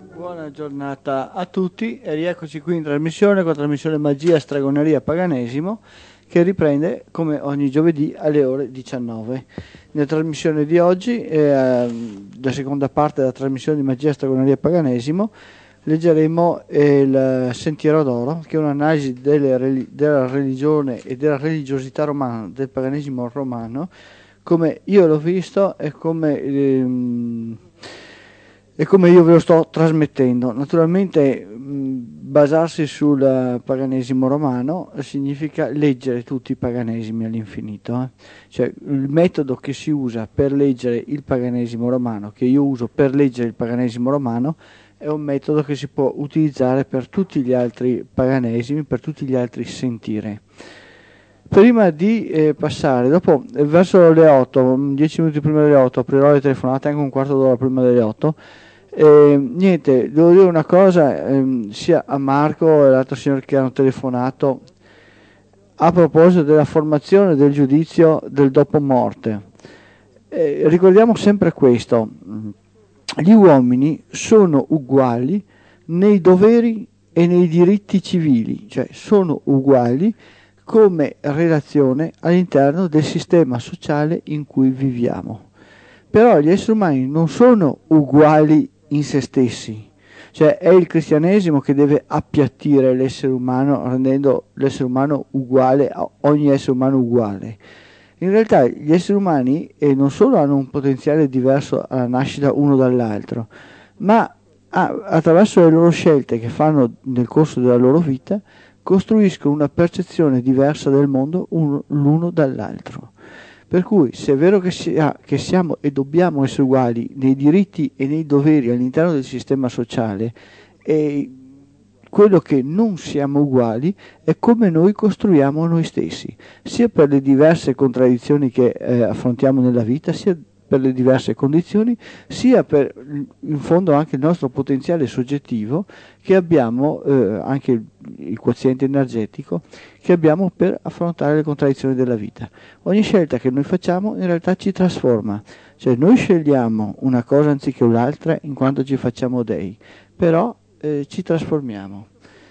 Buona giornata a tutti e rieccoci qui in trasmissione con la trasmissione Magia, Stregoneria, Paganesimo che riprende come ogni giovedì alle ore 19. Nella trasmissione di oggi, la seconda parte della trasmissione di Magia, Stregoneria, Paganesimo, leggeremo il Sentiero d'Oro, che è un'analisi della religione e della religiosità romana, del paganesimo romano, come io l'ho visto e come io ve lo sto trasmettendo. Naturalmente basarsi sul paganesimo romano significa leggere tutti i paganesimi all'infinito. Cioè il metodo che si usa per leggere il paganesimo romano, che io uso per leggere il paganesimo romano, è un metodo che si può utilizzare per tutti gli altri paganesimi, per tutti gli altri sentire. Prima di passare, dopo verso le 8, 10 minuti prima delle 8, aprirò le telefonate, anche un quarto d'ora prima delle 8. Niente, devo dire una cosa, sia a Marco e all'altro signore che hanno telefonato a proposito della formazione del giudizio del dopo morte. Ricordiamo sempre questo: gli uomini sono uguali nei doveri e nei diritti civili, cioè sono uguali come relazione all'interno del sistema sociale in cui viviamo. Però gli esseri umani non sono uguali in se stessi, cioè è il cristianesimo che deve appiattire l'essere umano, rendendo l'essere umano uguale a ogni essere umano uguale. In realtà gli esseri umani non solo hanno un potenziale diverso alla nascita uno dall'altro, ma attraverso le loro scelte che fanno nel corso della loro vita costruiscono una percezione diversa del mondo l'uno dall'altro. Per cui se è vero che siamo e dobbiamo essere uguali nei diritti e nei doveri all'interno del sistema sociale, e quello che non siamo uguali è come noi costruiamo noi stessi, sia per le diverse contraddizioni che affrontiamo nella vita, sia per le diverse condizioni, sia per in fondo anche il nostro potenziale soggettivo che abbiamo, anche il quoziente energetico che abbiamo per affrontare le contraddizioni della vita. Ogni scelta che noi facciamo in realtà ci trasforma, cioè noi scegliamo una cosa anziché un'altra in quanto ci facciamo dei, però ci trasformiamo.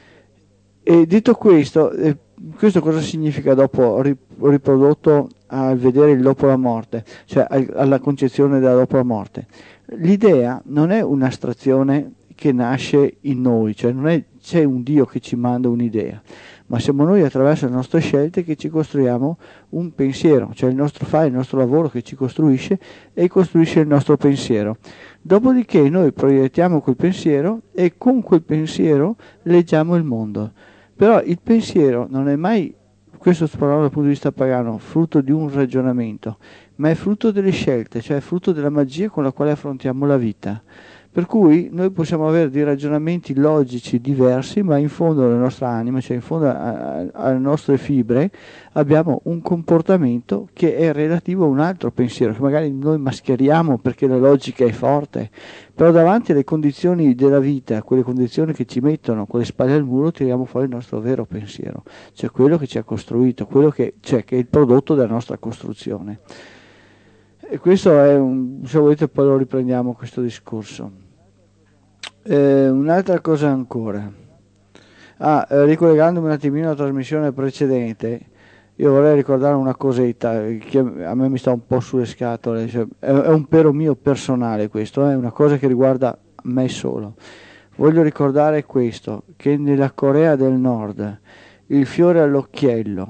E detto questo, questo cosa significa dopo riprodotto al vedere il dopo la morte, cioè alla concezione della dopo la morte? L'idea non è un'astrazione che nasce in noi, cioè non è c'è un Dio che ci manda un'idea, ma siamo noi attraverso le nostre scelte che ci costruiamo un pensiero, cioè il nostro fare, il nostro lavoro che ci costruisce e costruisce il nostro pensiero. Dopodiché noi proiettiamo quel pensiero e con quel pensiero leggiamo il mondo. Però il pensiero non è mai, questo sto parlando dal punto di vista pagano, frutto di un ragionamento, ma è frutto delle scelte, cioè è frutto della magia con la quale affrontiamo la vita. Per cui noi possiamo avere dei ragionamenti logici diversi, ma in fondo alla nostra anima, cioè in fondo alle nostre fibre, abbiamo un comportamento che è relativo a un altro pensiero, che magari noi mascheriamo perché la logica è forte, però davanti alle condizioni della vita, quelle condizioni che ci mettono con le spalle al muro, tiriamo fuori il nostro vero pensiero, cioè quello che ci ha costruito, che è il prodotto della nostra costruzione. E questo è se volete poi lo riprendiamo questo discorso. Un'altra cosa ancora. Ricollegandomi un attimino alla trasmissione precedente, io vorrei ricordare una cosetta che a me mi sta un po' sulle scatole, cioè, è un pero mio personale questo, è una cosa che riguarda me solo. Voglio ricordare questo, che nella Corea del Nord il fiore all'occhiello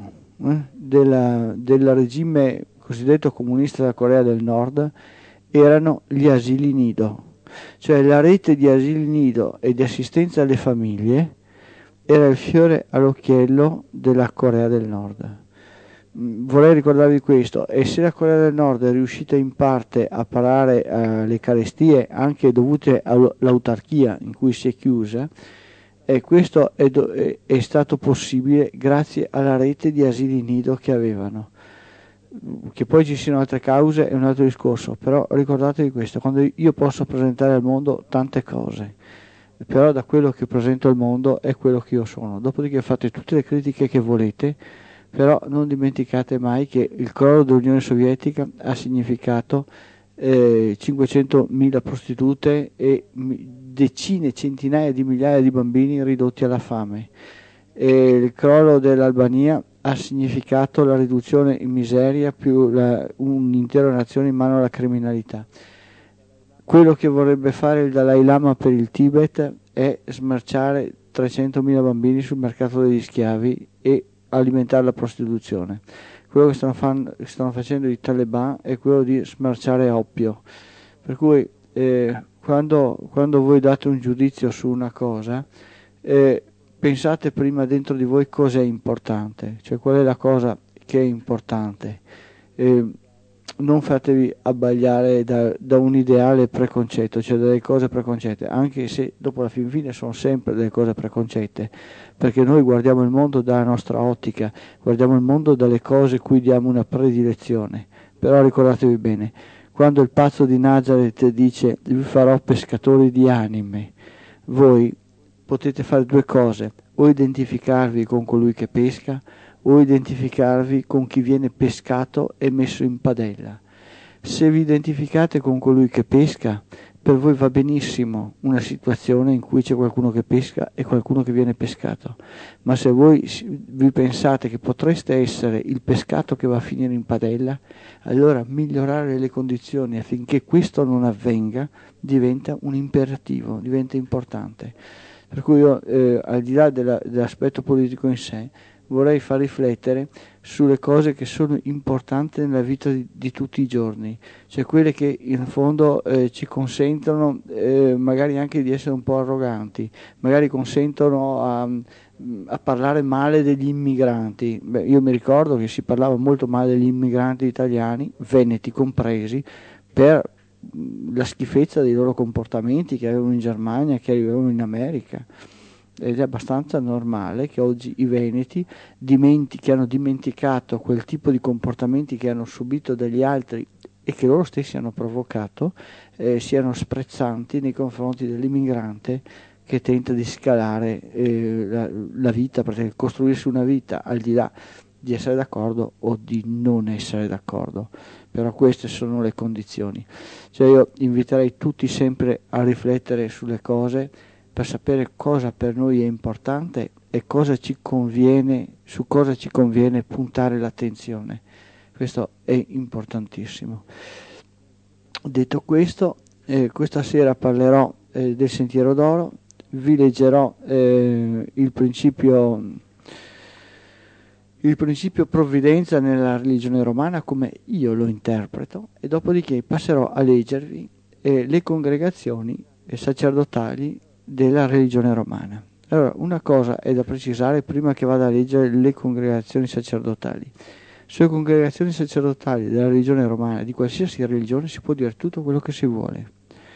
del regime cosiddetto comunista della Corea del Nord erano gli asili nido, cioè la rete di asili nido e di assistenza alle famiglie era il fiore all'occhiello della Corea del Nord. Vorrei ricordarvi questo, e se la Corea del Nord è riuscita in parte a parare le carestie anche dovute all'autarchia in cui si è chiusa, e questo è stato possibile grazie alla rete di asili nido che avevano. Che poi ci siano altre cause è un altro discorso, però ricordatevi questo: quando io posso presentare al mondo tante cose, però da quello che presento al mondo è quello che io sono. Dopodiché fate tutte le critiche che volete, però non dimenticate mai che il crollo dell'Unione Sovietica ha significato 500.000 prostitute e decine, centinaia di migliaia di bambini ridotti alla fame. E il crollo dell'Albania ha significato la riduzione in miseria più un'intera nazione in mano alla criminalità. Quello che vorrebbe fare il Dalai Lama per il Tibet è smerciare 300.000 bambini sul mercato degli schiavi e alimentare la prostituzione. Quello che stanno facendo i Taliban è quello di smerciare oppio. Per cui quando voi date un giudizio su una cosa, pensate prima dentro di voi cosa è importante, cioè qual è la cosa che è importante. Non fatevi abbagliare da un ideale preconcetto, cioè delle cose preconcette, anche se dopo la fine sono sempre delle cose preconcette, perché noi guardiamo il mondo dalla nostra ottica, guardiamo il mondo dalle cose cui diamo una predilezione. Però ricordatevi bene, quando il pazzo di Nazareth dice vi farò pescatori di anime, voi potete fare due cose: o identificarvi con colui che pesca, o identificarvi con chi viene pescato e messo in padella. Se vi identificate con colui che pesca, per voi va benissimo una situazione in cui c'è qualcuno che pesca e qualcuno che viene pescato, ma se voi vi pensate che potreste essere il pescato che va a finire in padella, allora migliorare le condizioni affinché questo non avvenga diventa un imperativo, diventa importante. Per cui io, al di là dell'aspetto politico in sé, vorrei far riflettere sulle cose che sono importanti nella vita di tutti i giorni, cioè quelle che in fondo ci consentono magari anche di essere un po' arroganti, magari consentono a parlare male degli immigranti. Beh, io mi ricordo che si parlava molto male degli immigranti italiani, veneti compresi, per la schifezza dei loro comportamenti che avevano in Germania, che avevano in America. Ed è abbastanza normale che oggi i veneti che hanno dimenticato quel tipo di comportamenti che hanno subito dagli altri e che loro stessi hanno provocato, siano sprezzanti nei confronti dell'immigrante che tenta di scalare la vita, perché costruirsi una vita al di là di essere d'accordo o di non essere d'accordo, però queste sono le condizioni. Cioè io inviterei tutti sempre a riflettere sulle cose per sapere cosa per noi è importante e cosa ci conviene, su cosa ci conviene puntare l'attenzione. Questo è importantissimo. Detto questo, questa sera parlerò del Sentiero d'Oro, vi leggerò il principio provvidenza nella religione romana come io lo interpreto, e dopodiché passerò a leggervi le congregazioni sacerdotali della religione romana. Allora, una cosa è da precisare prima che vada a leggere le congregazioni sacerdotali. Sulle congregazioni sacerdotali della religione romana, di qualsiasi religione, si può dire tutto quello che si vuole.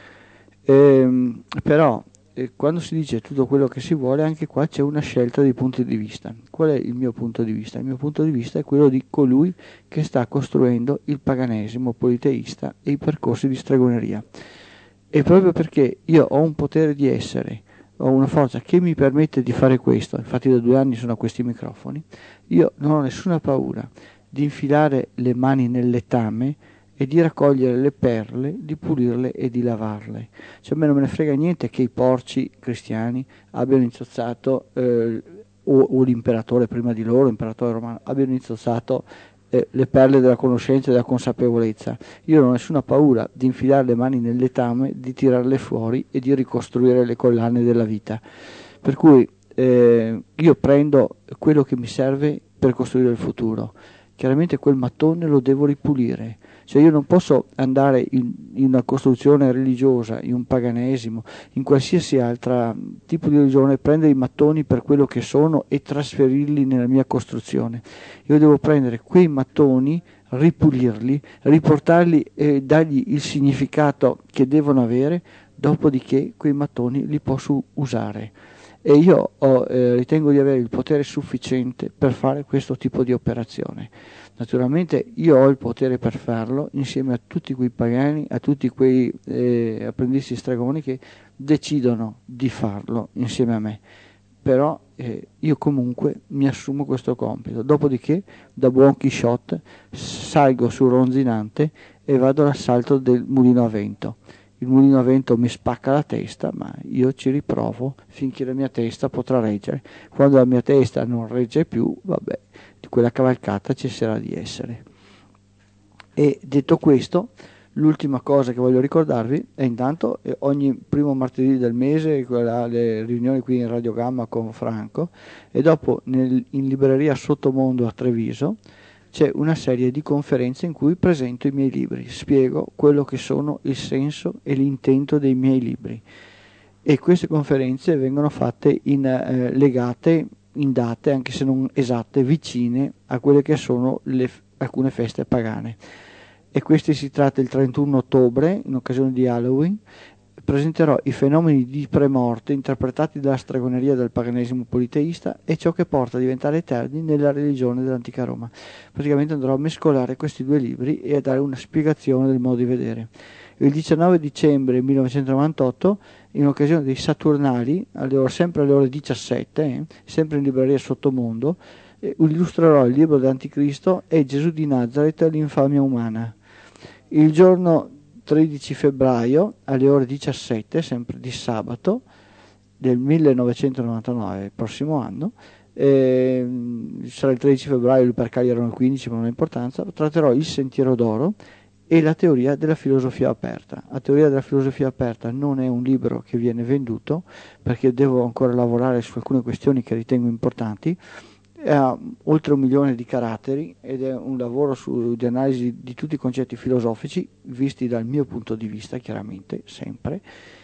Però quando si dice tutto quello che si vuole, anche qua c'è una scelta di punti di vista. Qual è il mio punto di vista? Il mio punto di vista è quello di colui che sta costruendo il paganesimo politeista e i percorsi di stregoneria. E proprio perché io ho un potere di essere, ho una forza che mi permette di fare questo, infatti da 2 anni sono a questi microfoni, io non ho nessuna paura di infilare le mani nel letame e di raccogliere le perle, di pulirle e di lavarle. Cioè a me non me ne frega niente che i porci cristiani abbiano inzozzato, o l'imperatore prima di loro, l'imperatore romano, abbiano inzozzato le perle della conoscenza e della consapevolezza. Io non ho nessuna paura di infilare le mani nel letame, di tirarle fuori e di ricostruire le collane della vita. Per cui io prendo quello che mi serve per costruire il futuro. Chiaramente quel mattone lo devo ripulire, cioè io non posso andare in una costruzione religiosa, in un paganesimo, in qualsiasi altro tipo di religione, prendere i mattoni per quello che sono e trasferirli nella mia costruzione. Io devo prendere quei mattoni, ripulirli, riportarli e dargli il significato che devono avere, dopodiché quei mattoni li posso usare. E io ritengo di avere il potere sufficiente per fare questo tipo di operazione. Naturalmente io ho il potere per farlo insieme a tutti quei pagani, a tutti quei apprendisti stregoni che decidono di farlo insieme a me. Però io comunque mi assumo questo compito. Dopodiché, da buon Chisciotte, salgo sul Ronzinante e vado all'assalto del mulino a vento. il mulino a vento mi spacca la testa, ma io ci riprovo finché la mia testa potrà reggere. Quando la mia testa non regge più, vabbè, quella cavalcata cesserà di essere. E detto questo, l'ultima cosa che voglio ricordarvi è intanto ogni primo martedì del mese le riunioni qui in Radio Gamma con Franco, e dopo in libreria Sottomondo a Treviso c'è una serie di conferenze in cui presento i miei libri, spiego quello che sono il senso e l'intento dei miei libri, e queste conferenze vengono fatte legate in date, anche se non esatte, vicine a quelle che sono alcune feste pagane. E questi si tratta il 31 ottobre, in occasione di Halloween. Presenterò i fenomeni di premorte interpretati dalla stregoneria del paganesimo politeista e ciò che porta a diventare eterni nella religione dell'antica Roma. Praticamente andrò a mescolare questi due libri e a dare una spiegazione del modo di vedere. Il 19 dicembre 1998, in occasione dei Saturnali, sempre alle ore 17, sempre in libreria Sottomondo, illustrerò il libro dell'Anticristo e Gesù di Nazareth, l'infamia umana. Il giorno 13 febbraio alle ore 17, sempre di sabato, del 1999, il prossimo anno, sarà il 13 febbraio, per caso erano il 15, ma non ha importanza, tratterò il Sentiero d'Oro e la teoria della filosofia aperta. La teoria della filosofia aperta non è un libro che viene venduto, perché devo ancora lavorare su alcune questioni che ritengo importanti. Ha oltre 1 milione di caratteri ed è un lavoro di analisi di tutti i concetti filosofici visti dal mio punto di vista, chiaramente, sempre.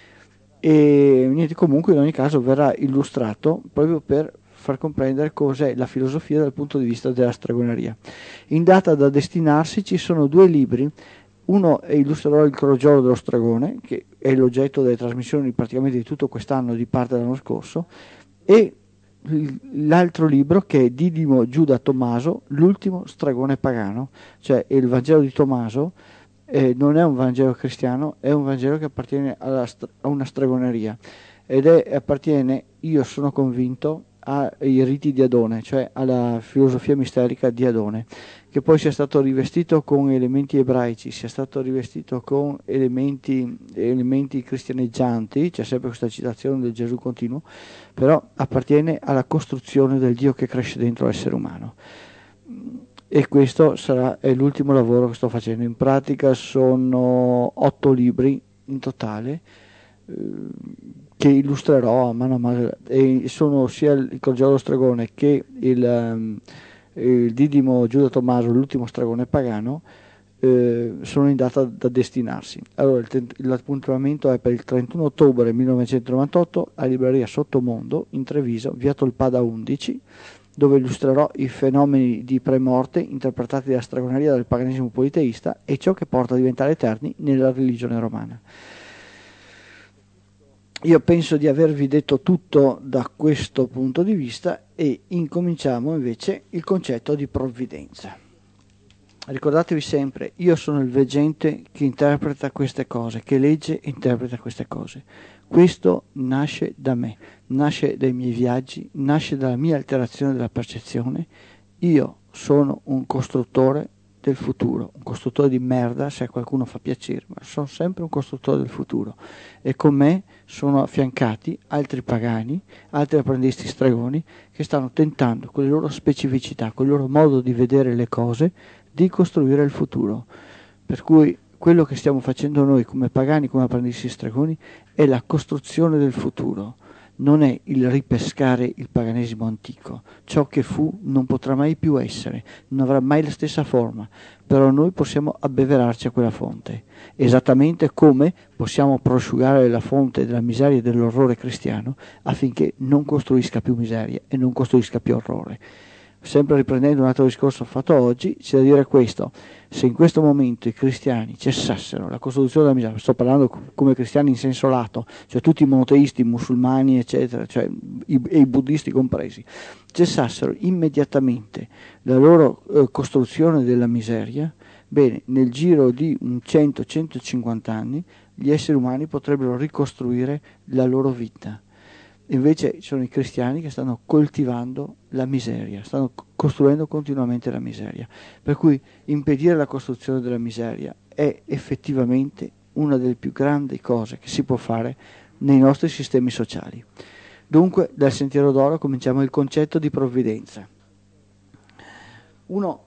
E niente, comunque in ogni caso verrà illustrato proprio per far comprendere cos'è la filosofia dal punto di vista della stregoneria. In data da destinarsi ci sono 2 libri. Uno illustrerò il crogiolo dello stregone, che è l'oggetto delle trasmissioni praticamente di tutto quest'anno e di parte dell'anno scorso, e l'altro libro che è Didimo Giuda Tommaso, l'ultimo stregone pagano, cioè il Vangelo di Tommaso non è un Vangelo cristiano, è un Vangelo che appartiene a una stregoneria ed appartiene, io sono convinto, ai riti di Adone, cioè alla filosofia misterica di Adone, che poi sia stato rivestito con elementi ebraici, sia stato rivestito con elementi cristianeggianti, c'è sempre questa citazione del Gesù continuo, però appartiene alla costruzione del Dio che cresce dentro l'essere umano. E questo è l'ultimo lavoro che sto facendo. In pratica sono 8 libri in totale, che illustrerò a mano, e sono sia il crogiolo dello stregone che il Didimo Giuda Tommaso, l'ultimo stregone pagano, sono in data da destinarsi. Allora l'appuntamento è per il 31 ottobre 1998 a libreria Sottomondo in Treviso, via Tolpada 11, dove illustrerò i fenomeni di premorte interpretati dalla stregoneria del paganesimo politeista e ciò che porta a diventare eterni nella religione romana. Io penso di avervi detto tutto da questo punto di vista e incominciamo invece il concetto di provvidenza. Ricordatevi sempre, io sono il veggente che interpreta queste cose, che legge e interpreta queste cose. Questo nasce da me, nasce dai miei viaggi, nasce dalla mia alterazione della percezione. Io sono un costruttore del futuro, un costruttore di merda se a qualcuno fa piacere, ma sono sempre un costruttore del futuro, e con me sono affiancati altri pagani, altri apprendisti stregoni che stanno tentando con le loro specificità, con il loro modo di vedere le cose, di costruire il futuro. Per cui quello che stiamo facendo noi come pagani, come apprendisti stregoni, è la costruzione del futuro. Non è il ripescare il paganesimo antico. Ciò che fu non potrà mai più essere, non avrà mai la stessa forma, però noi possiamo abbeverarci a quella fonte, esattamente come possiamo prosciugare la fonte della miseria e dell'orrore cristiano affinché non costruisca più miseria e non costruisca più orrore. Sempre riprendendo un altro discorso fatto oggi, c'è da dire questo: se in questo momento i cristiani cessassero la costruzione della miseria, sto parlando come cristiani in senso lato, cioè tutti i monoteisti, i musulmani eccetera, cioè e i buddisti compresi, cessassero immediatamente la loro costruzione della miseria, bene, nel giro di un 100-150 anni gli esseri umani potrebbero ricostruire la loro vita. Invece sono i cristiani che stanno coltivando la miseria, stanno costruendo continuamente la miseria. Per cui impedire la costruzione della miseria è effettivamente una delle più grandi cose che si può fare nei nostri sistemi sociali. Dunque, dal Sentiero d'Oro cominciamo il concetto di provvidenza. Uno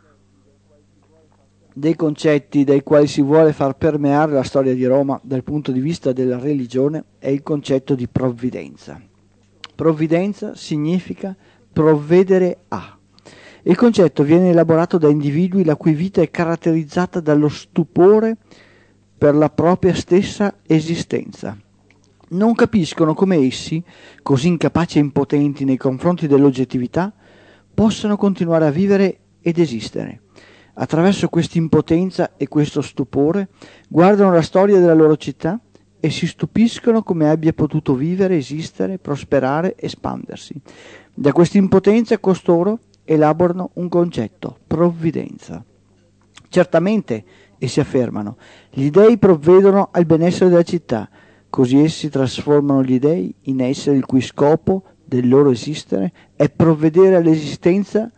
dei concetti dai quali si vuole far permeare la storia di Roma dal punto di vista della religione è il concetto di provvidenza. Provvidenza significa provvedere a. Il concetto viene elaborato da individui la cui vita è caratterizzata dallo stupore per la propria stessa esistenza. Non capiscono come essi, così incapaci e impotenti nei confronti dell'oggettività, possano continuare a vivere ed esistere. Attraverso questa impotenza e questo stupore guardano la storia della loro città e si stupiscono come abbia potuto vivere, esistere, prosperare, espandersi. Da questa impotenza costoro elaborano un concetto, provvidenza. Certamente, essi affermano, gli dei provvedono al benessere della città, così essi trasformano gli dei in esseri il cui scopo del loro esistere è provvedere all'esistenza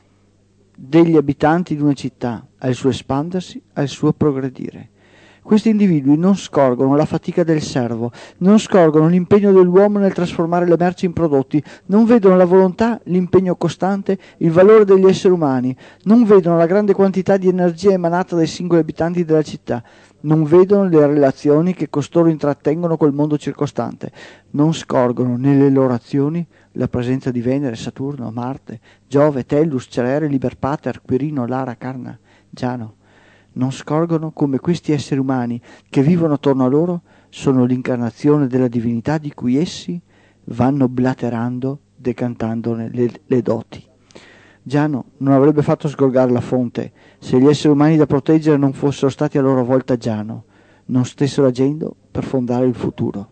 degli abitanti di una città, al suo espandersi, al suo progredire. Questi individui non scorgono la fatica del servo, non scorgono l'impegno dell'uomo nel trasformare le merci in prodotti, non vedono la volontà, l'impegno costante, il valore degli esseri umani, non vedono la grande quantità di energia emanata dai singoli abitanti della città, non vedono le relazioni che costoro intrattengono col mondo circostante, non scorgono nelle loro azioni la presenza di Venere, Saturno, Marte, Giove, Tellus, Cerere, Liber Pater, Quirino, Lara, Carna, Giano. Non scorgono come questi esseri umani che vivono attorno a loro sono l'incarnazione della divinità di cui essi vanno blaterando, decantandone le doti. Giano non avrebbe fatto sgorgare la fonte se gli esseri umani da proteggere non fossero stati a loro volta Giano, non stessero agendo per fondare il futuro.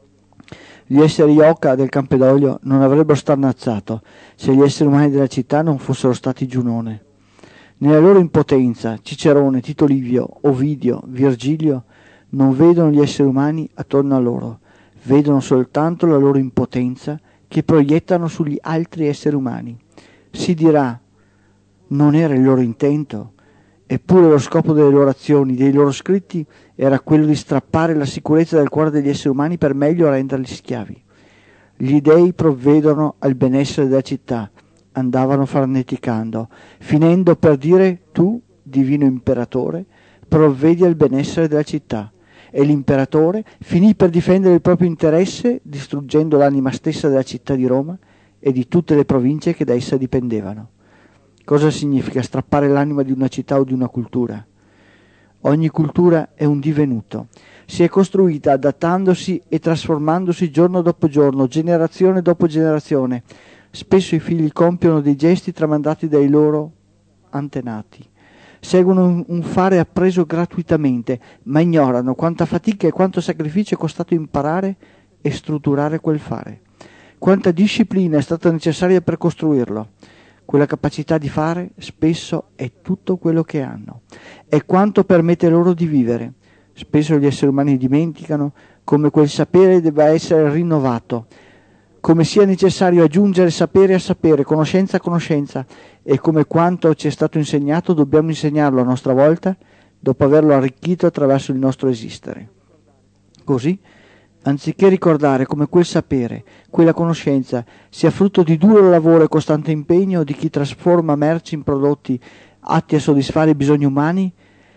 Gli esseri Ioca del Campidoglio non avrebbero stannazzato se gli esseri umani della città non fossero stati Giunone. Nella loro impotenza, Cicerone, Tito Livio, Ovidio, Virgilio non vedono gli esseri umani attorno a loro, vedono soltanto la loro impotenza che proiettano sugli altri esseri umani. Si dirà, non era il loro intento, eppure lo scopo delle loro azioni, dei loro scritti, era quello di strappare la sicurezza del cuore degli esseri umani per meglio renderli schiavi. Gli dei provvedono al benessere della città, andavano farneticando, finendo per dire tu, divino imperatore, provvedi al benessere della città. E l'imperatore finì per difendere il proprio interesse, distruggendo l'anima stessa della città di Roma e di tutte le province che da essa dipendevano. Cosa significa strappare l'anima di una città o di una cultura? Ogni cultura è un divenuto. Si è costruita adattandosi e trasformandosi giorno dopo giorno, generazione dopo generazione. Spesso i figli compiono dei gesti tramandati dai loro antenati. Seguono un fare appreso gratuitamente, ma ignorano quanta fatica e quanto sacrificio è costato imparare e strutturare quel fare. Quanta disciplina è stata necessaria per costruirlo. Quella capacità di fare spesso è tutto quello che hanno. È quanto permette loro di vivere. Spesso gli esseri umani dimenticano come quel sapere debba essere rinnovato, come sia necessario aggiungere sapere a sapere, conoscenza a conoscenza, e come quanto ci è stato insegnato dobbiamo insegnarlo a nostra volta dopo averlo arricchito attraverso il nostro esistere. Così, anziché ricordare come quel sapere, quella conoscenza sia frutto di duro lavoro e costante impegno di chi trasforma merci in prodotti atti a soddisfare i bisogni umani,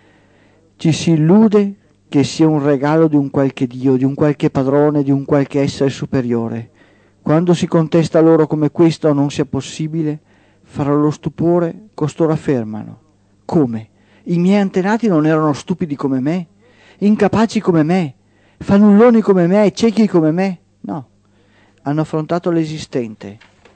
ci si illude che sia un regalo di un qualche Dio, di un qualche padrone, di un qualche essere superiore. Quando si contesta loro come questo non sia possibile, fra lo stupore costoro affermano: come? I miei antenati non erano stupidi come me? Incapaci come me? Fannulloni come me? Ciechi come me? No, hanno affrontato l'esistente,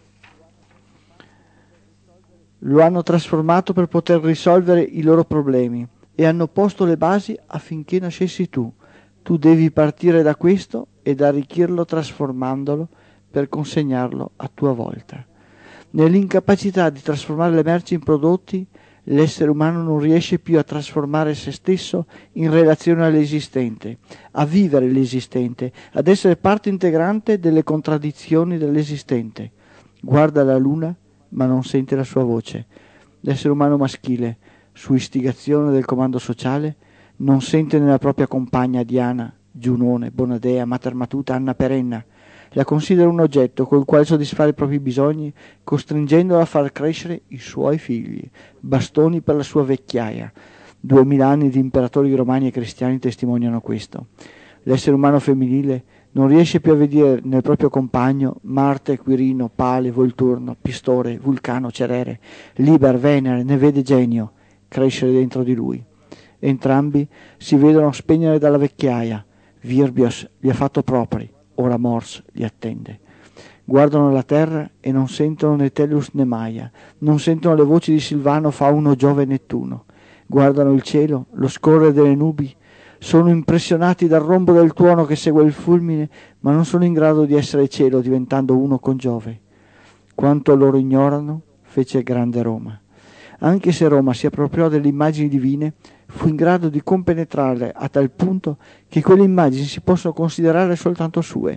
lo hanno trasformato per poter risolvere i loro problemi e hanno posto le basi affinché nascessi tu. Tu devi partire da questo ed arricchirlo trasformandolo per consegnarlo a tua volta. Nell'incapacità di trasformare le merci in prodotti, l'essere umano non riesce più a trasformare se stesso in relazione all'esistente, a vivere l'esistente, ad essere parte integrante delle contraddizioni dell'esistente. Guarda la luna, ma non sente la sua voce. L'essere umano maschile, su istigazione del comando sociale, non sente nella propria compagna Diana, Giunone, Bonadea, Mater Matuta, Anna Perenna. La considera un oggetto col quale soddisfare i propri bisogni, costringendola a far crescere i suoi figli, bastoni per la sua vecchiaia. 2000 anni di imperatori romani e cristiani testimoniano questo. L'essere umano femminile non riesce più a vedere nel proprio compagno Marte, Quirino, Pale, Volturno, Pistore, Vulcano, Cerere, Liber, Venere, ne vede Genio crescere dentro di lui. Entrambi si vedono spegnere dalla vecchiaia. Virbios li ha fatto propri, ora Mors li attende. Guardano la terra e non sentono né Tellus né Maia, non sentono le voci di Silvano, Fauno, Giove e Nettuno. Guardano il cielo, lo scorrere delle nubi, sono impressionati dal rombo del tuono che segue il fulmine, ma non sono in grado di essere cielo diventando uno con Giove. Quanto loro ignorano, fece grande Roma. Anche se Roma si appropriò delle immagini divine, fu in grado di compenetrarle a tal punto che quelle immagini si possono considerare soltanto sue.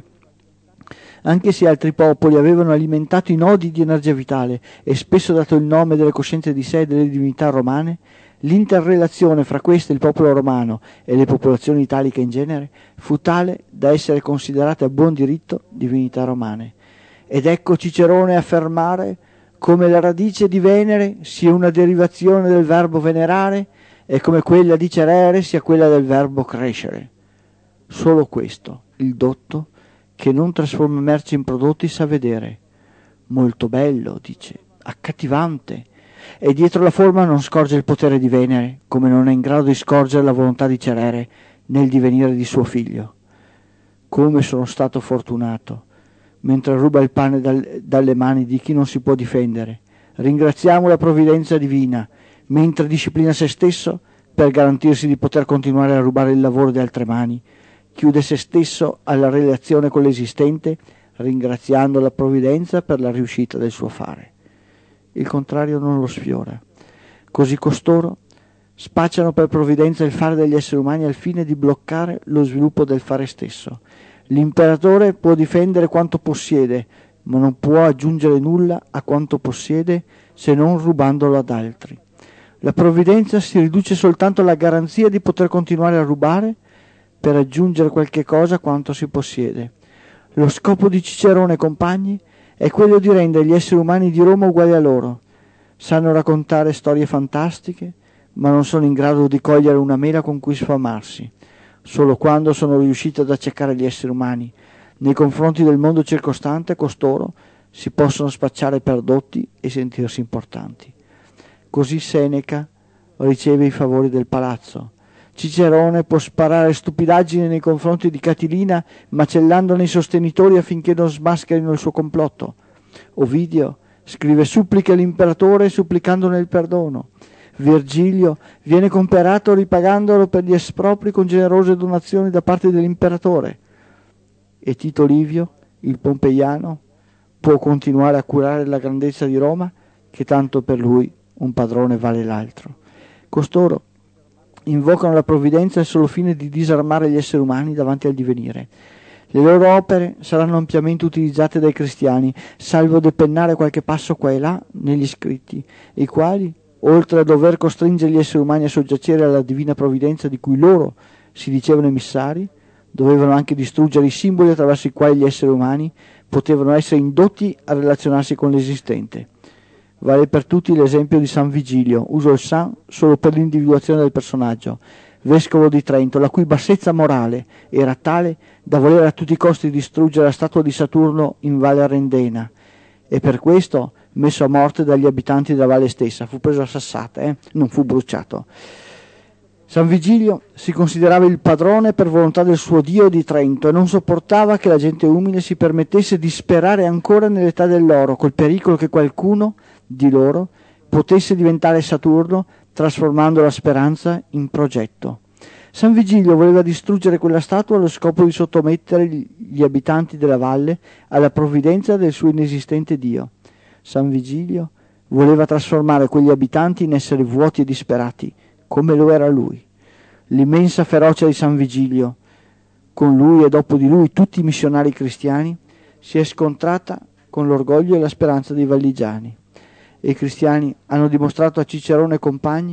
Anche se altri popoli avevano alimentato i nodi di energia vitale e spesso dato il nome delle coscienze di sé e delle divinità romane, l'interrelazione fra queste, il popolo romano, e le popolazioni italiche in genere fu tale da essere considerate a buon diritto divinità romane. Ed ecco Cicerone affermare come la radice di Venere sia una derivazione del verbo venerare e come quella di cerere sia quella del verbo crescere. Solo questo, il dotto, che non trasforma merci in prodotti, sa vedere. Molto bello, dice, accattivante, e dietro la forma non scorge il potere di Venere, come non è in grado di scorgere la volontà di Cerere nel divenire di suo figlio. Come sono stato fortunato, mentre ruba il pane dalle mani di chi non si può difendere. Ringraziamo la provvidenza divina, mentre disciplina se stesso per garantirsi di poter continuare a rubare il lavoro di altre mani. Chiude se stesso alla relazione con l'esistente, ringraziando la provvidenza per la riuscita del suo fare. Il contrario non lo sfiora. Così costoro spacciano per provvidenza il fare degli esseri umani al fine di bloccare lo sviluppo del fare stesso. L'imperatore può difendere quanto possiede, ma non può aggiungere nulla a quanto possiede se non rubandolo ad altri. La provvidenza si riduce soltanto alla garanzia di poter continuare a rubare per aggiungere qualche cosa a quanto si possiede. Lo scopo di Cicerone e compagni è quello di rendere gli esseri umani di Roma uguali a loro. Sanno raccontare storie fantastiche, ma non sono in grado di cogliere una mela con cui sfamarsi. Solo quando sono riusciti ad accecare gli esseri umani nei confronti del mondo circostante, costoro si possono spacciare per dotti e sentirsi importanti. Così Seneca riceve i favori del palazzo. Cicerone può sparare stupidaggini nei confronti di Catilina, macellandone i sostenitori affinché non smascherino il suo complotto. Ovidio scrive suppliche all'imperatore supplicandone il perdono. Virgilio viene comperato ripagandolo per gli espropri con generose donazioni da parte dell'imperatore. E Tito Livio, il pompeiano, può continuare a curare la grandezza di Roma, che tanto per lui un padrone vale l'altro. Costoro invocano la provvidenza al solo fine di disarmare gli esseri umani davanti al divenire. Le loro opere saranno ampiamente utilizzate dai cristiani, salvo depennare qualche passo qua e là negli scritti, i quali, oltre a dover costringere gli esseri umani a soggiacere alla divina provvidenza di cui loro si dicevano emissari, dovevano anche distruggere i simboli attraverso i quali gli esseri umani potevano essere indotti a relazionarsi con l'esistente. Vale per tutti l'esempio di San Vigilio, uso il San solo per l'individuazione del personaggio, vescovo di Trento, la cui bassezza morale era tale da volere a tutti i costi distruggere la statua di Saturno in Valle Arendena, e per questo, messo a morte dagli abitanti della valle stessa, fu preso a sassate, non fu bruciato. San Vigilio si considerava il padrone per volontà del suo Dio di Trento e non sopportava che la gente umile si permettesse di sperare ancora nell'età dell'oro, col pericolo che qualcuno di loro potesse diventare Saturno, trasformando la speranza in progetto. San Vigilio voleva distruggere quella statua allo scopo di sottomettere gli abitanti della valle alla provvidenza del suo inesistente Dio. San Vigilio voleva trasformare quegli abitanti in esseri vuoti e disperati, come lo era lui. L'immensa ferocia di San Vigilio, con lui e dopo di lui tutti i missionari cristiani, si è scontrata con l'orgoglio e la speranza dei valligiani. E i cristiani hanno dimostrato a Cicerone e compagni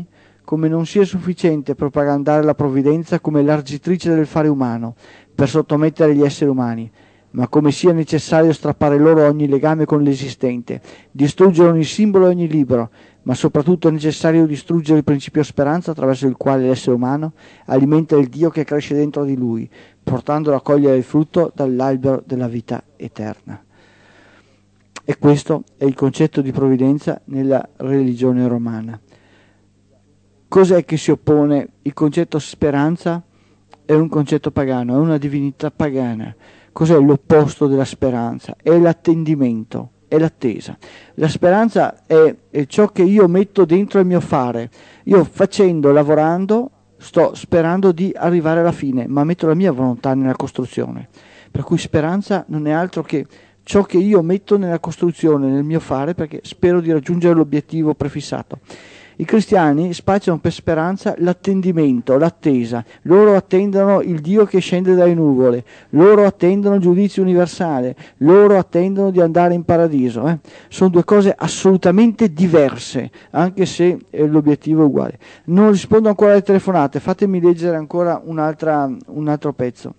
come non sia sufficiente propagandare la provvidenza come largitrice del fare umano, per sottomettere gli esseri umani, ma come sia necessario strappare loro ogni legame con l'esistente, distruggere ogni simbolo e ogni libro, ma soprattutto è necessario distruggere il principio speranza attraverso il quale l'essere umano alimenta il Dio che cresce dentro di lui, portandolo a cogliere il frutto dall'albero della vita eterna. E questo è il concetto di provvidenza nella religione romana. Cos'è che si oppone? Il concetto speranza è un concetto pagano, è una divinità pagana. Cos'è l'opposto della speranza? È l'attendimento, è l'attesa. La speranza è ciò che io metto dentro il mio fare. Io facendo, lavorando, sto sperando di arrivare alla fine, ma metto la mia volontà nella costruzione. Per cui speranza non è altro che ciò che io metto nella costruzione, nel mio fare, perché spero di raggiungere l'obiettivo prefissato. I cristiani spacciano per speranza l'attendimento, l'attesa. Loro attendono il Dio che scende dalle nuvole, loro attendono il giudizio universale, loro attendono di andare in paradiso. Sono due cose assolutamente diverse, anche se l'obiettivo è uguale. Non rispondo ancora alle telefonate, fatemi leggere ancora un altro pezzo.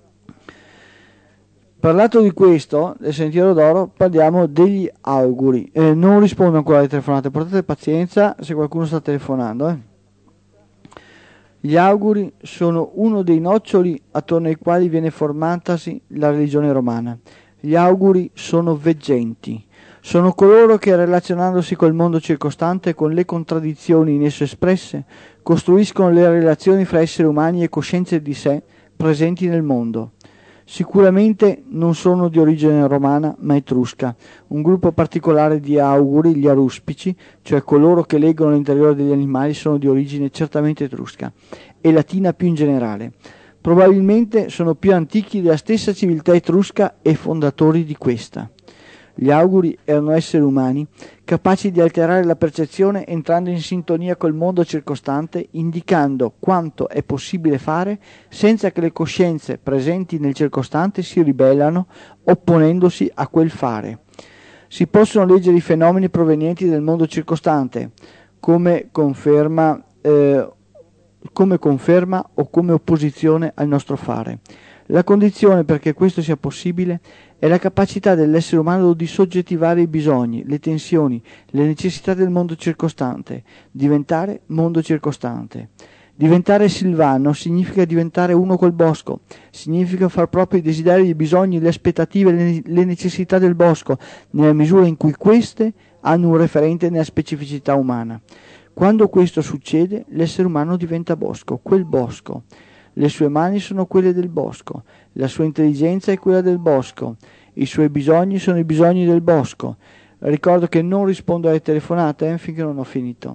Parlato di questo, del Sentiero d'Oro, parliamo degli auguri. Non rispondo ancora alle telefonate, portate pazienza se qualcuno sta telefonando. Gli auguri sono uno dei noccioli attorno ai quali viene formatasi la religione romana. Gli auguri sono veggenti. Sono coloro che, relazionandosi col mondo circostante e con le contraddizioni in esso espresse, costruiscono le relazioni fra esseri umani e coscienze di sé presenti nel mondo. Sicuramente non sono di origine romana, ma etrusca. Un gruppo particolare di auguri, gli aruspici, cioè coloro che leggono l'interiore degli animali, sono di origine certamente etrusca, e latina più in generale. Probabilmente sono più antichi della stessa civiltà etrusca e fondatori di questa. Gli auguri erano esseri umani capaci di alterare la percezione entrando in sintonia col mondo circostante, indicando quanto è possibile fare senza che le coscienze presenti nel circostante si ribellano opponendosi a quel fare. Si possono leggere i fenomeni provenienti dal mondo circostante come conferma o come opposizione al nostro fare. La condizione perché questo sia possibile è la capacità dell'essere umano di soggettivare i bisogni, le tensioni, le necessità del mondo circostante, diventare mondo circostante. Diventare Silvano significa diventare uno col bosco, significa far propri i desideri, i bisogni, le aspettative, le necessità del bosco, nella misura in cui queste hanno un referente nella specificità umana. Quando questo succede, l'essere umano diventa bosco, quel bosco. Le sue mani sono quelle del bosco, la sua intelligenza è quella del bosco, i suoi bisogni sono i bisogni del bosco. Ricordo che non rispondo alle telefonate finché non ho finito.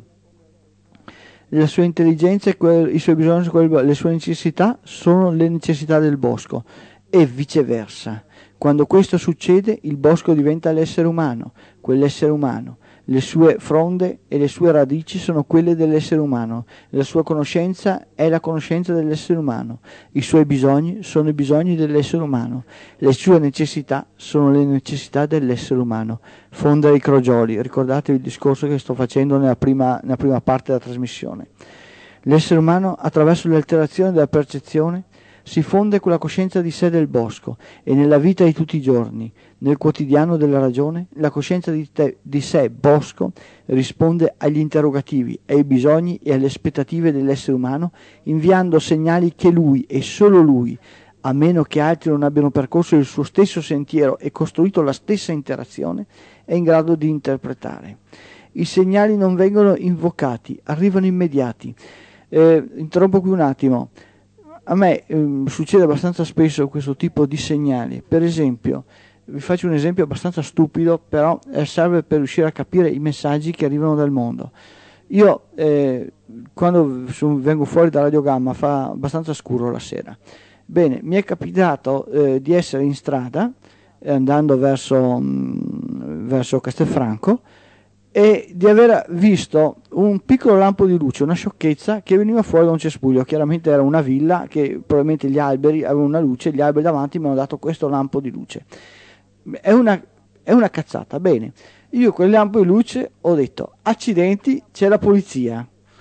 La sua intelligenza è i suoi bisogni sono quelli, le sue necessità sono le necessità del bosco e viceversa. Quando questo succede, il bosco diventa l'essere umano, quell'essere umano. Le sue fronde e le sue radici sono quelle dell'essere umano, la sua conoscenza è la conoscenza dell'essere umano, i suoi bisogni sono i bisogni dell'essere umano, le sue necessità sono le necessità dell'essere umano. Fondere i crogioli, ricordatevi il discorso che sto facendo nella prima parte della trasmissione. L'essere umano, attraverso l'alterazione della percezione, si fonde con la coscienza di sé del bosco e nella vita di tutti i giorni, nel quotidiano della ragione, la coscienza di sé bosco risponde agli interrogativi, ai bisogni e alle aspettative dell'essere umano, inviando segnali che lui e solo lui, a meno che altri non abbiano percorso il suo stesso sentiero e costruito la stessa interazione, è in grado di interpretare. I segnali non vengono invocati, arrivano immediati. Interrompo qui un attimo. A me succede abbastanza spesso questo tipo di segnali. Per esempio, vi faccio un esempio abbastanza stupido, però serve per riuscire a capire i messaggi che arrivano dal mondo. Io quando vengo fuori da Radio Gamma fa abbastanza scuro la sera. Bene, mi è capitato di essere in strada andando verso Castelfranco e di aver visto un piccolo lampo di luce, una sciocchezza che veniva fuori da un cespuglio. Chiaramente era una villa che probabilmente gli alberi avevano una luce, gli alberi davanti mi hanno dato questo lampo di luce. È una cazzata. Bene, io quel lampo di luce ho detto accidenti, c'è la polizia.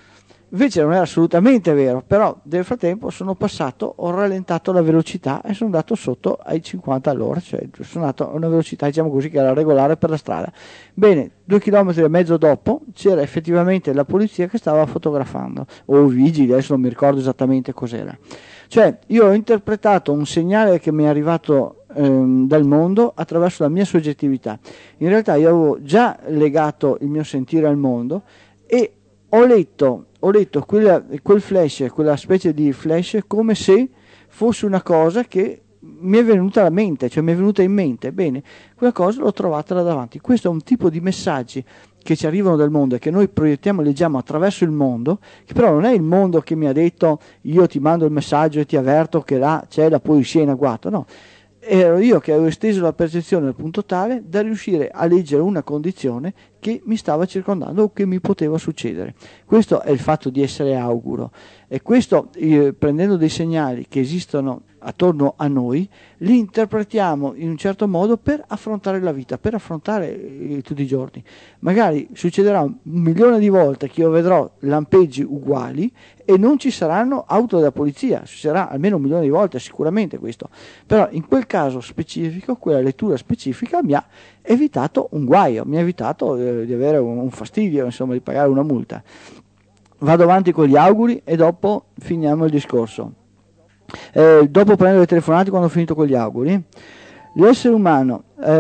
Invece non era assolutamente vero, però nel frattempo sono passato, ho rallentato la velocità e sono andato sotto ai 50 all'ora, cioè sono andato a una velocità, diciamo così, che era regolare per la strada. Bene, 2 chilometri e mezzo dopo c'era effettivamente la polizia che stava fotografando, o i vigili, adesso non mi ricordo esattamente cos'era. Cioè, io ho interpretato un segnale che mi è arrivato dal mondo attraverso la mia soggettività. In realtà io avevo già legato il mio sentire al mondo e ho letto quel flash, quella specie di flash, come se fosse una cosa che mi è venuta alla mente, cioè mi è venuta in mente. Bene, quella cosa l'ho trovata là davanti. Questo è un tipo di messaggi che ci arrivano dal mondo e che noi proiettiamo e leggiamo attraverso il mondo, che però non è il mondo che mi ha detto io ti mando il messaggio e ti avverto che là c'è la poesia in agguato, no. Ero io che avevo esteso la percezione al punto tale da riuscire a leggere una condizione che mi stava circondando o che mi poteva succedere. Questo è il fatto di essere auguro, e questo, prendendo dei segnali che esistono attorno a noi, li interpretiamo in un certo modo per affrontare la vita, per affrontare tutti i giorni. Magari succederà 1 milione di volte che io vedrò lampeggi uguali e non ci saranno auto della polizia, succederà almeno 1 milione di volte sicuramente questo, però in quel caso specifico, quella lettura specifica mi ha evitato un guaio, mi ha evitato di avere un fastidio, insomma, di pagare una multa. Vado avanti con gli auguri e dopo finiamo il discorso. Dopo prendo le telefonate quando ho finito con gli auguri. L'essere umano,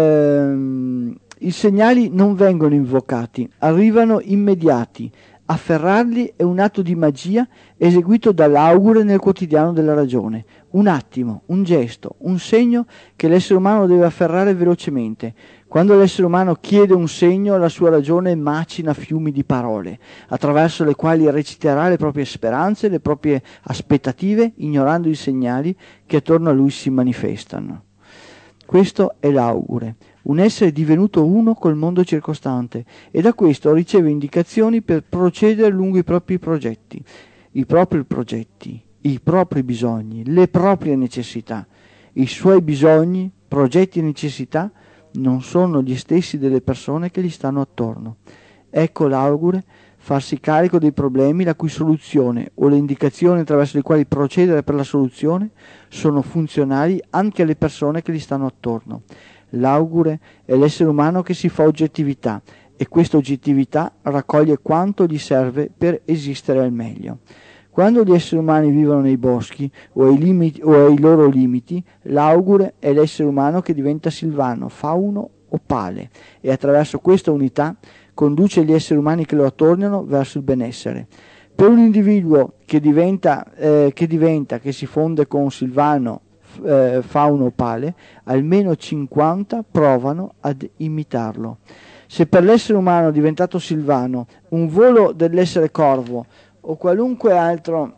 i segnali non vengono invocati, arrivano immediati. Afferrarli è un atto di magia eseguito dall'augure nel quotidiano della ragione. Un attimo, un gesto, un segno che l'essere umano deve afferrare velocemente. Quando l'essere umano chiede un segno, la sua ragione macina fiumi di parole, attraverso le quali reciterà le proprie speranze, le proprie aspettative, ignorando i segnali che attorno a lui si manifestano. Questo è l'augure, un essere divenuto uno col mondo circostante, e da questo riceve indicazioni per procedere lungo i propri progetti, i propri bisogni, le proprie necessità. I suoi bisogni, progetti e necessità non sono gli stessi delle persone che gli stanno attorno. Ecco l'augure: farsi carico dei problemi la cui soluzione o le indicazioni attraverso le quali procedere per la soluzione sono funzionali anche alle persone che gli stanno attorno. L'augure è l'essere umano che si fa oggettività, e questa oggettività raccoglie quanto gli serve per esistere al meglio. Quando gli esseri umani vivono nei boschi o ai loro limiti, l'augure è l'essere umano che diventa silvano, fauno o pale, e attraverso questa unità conduce gli esseri umani che lo attornano verso il benessere. Per un individuo che si fonde con silvano, fauno o pale, almeno 50 provano ad imitarlo. Se per l'essere umano diventato silvano un volo dell'essere corvo o qualunque altro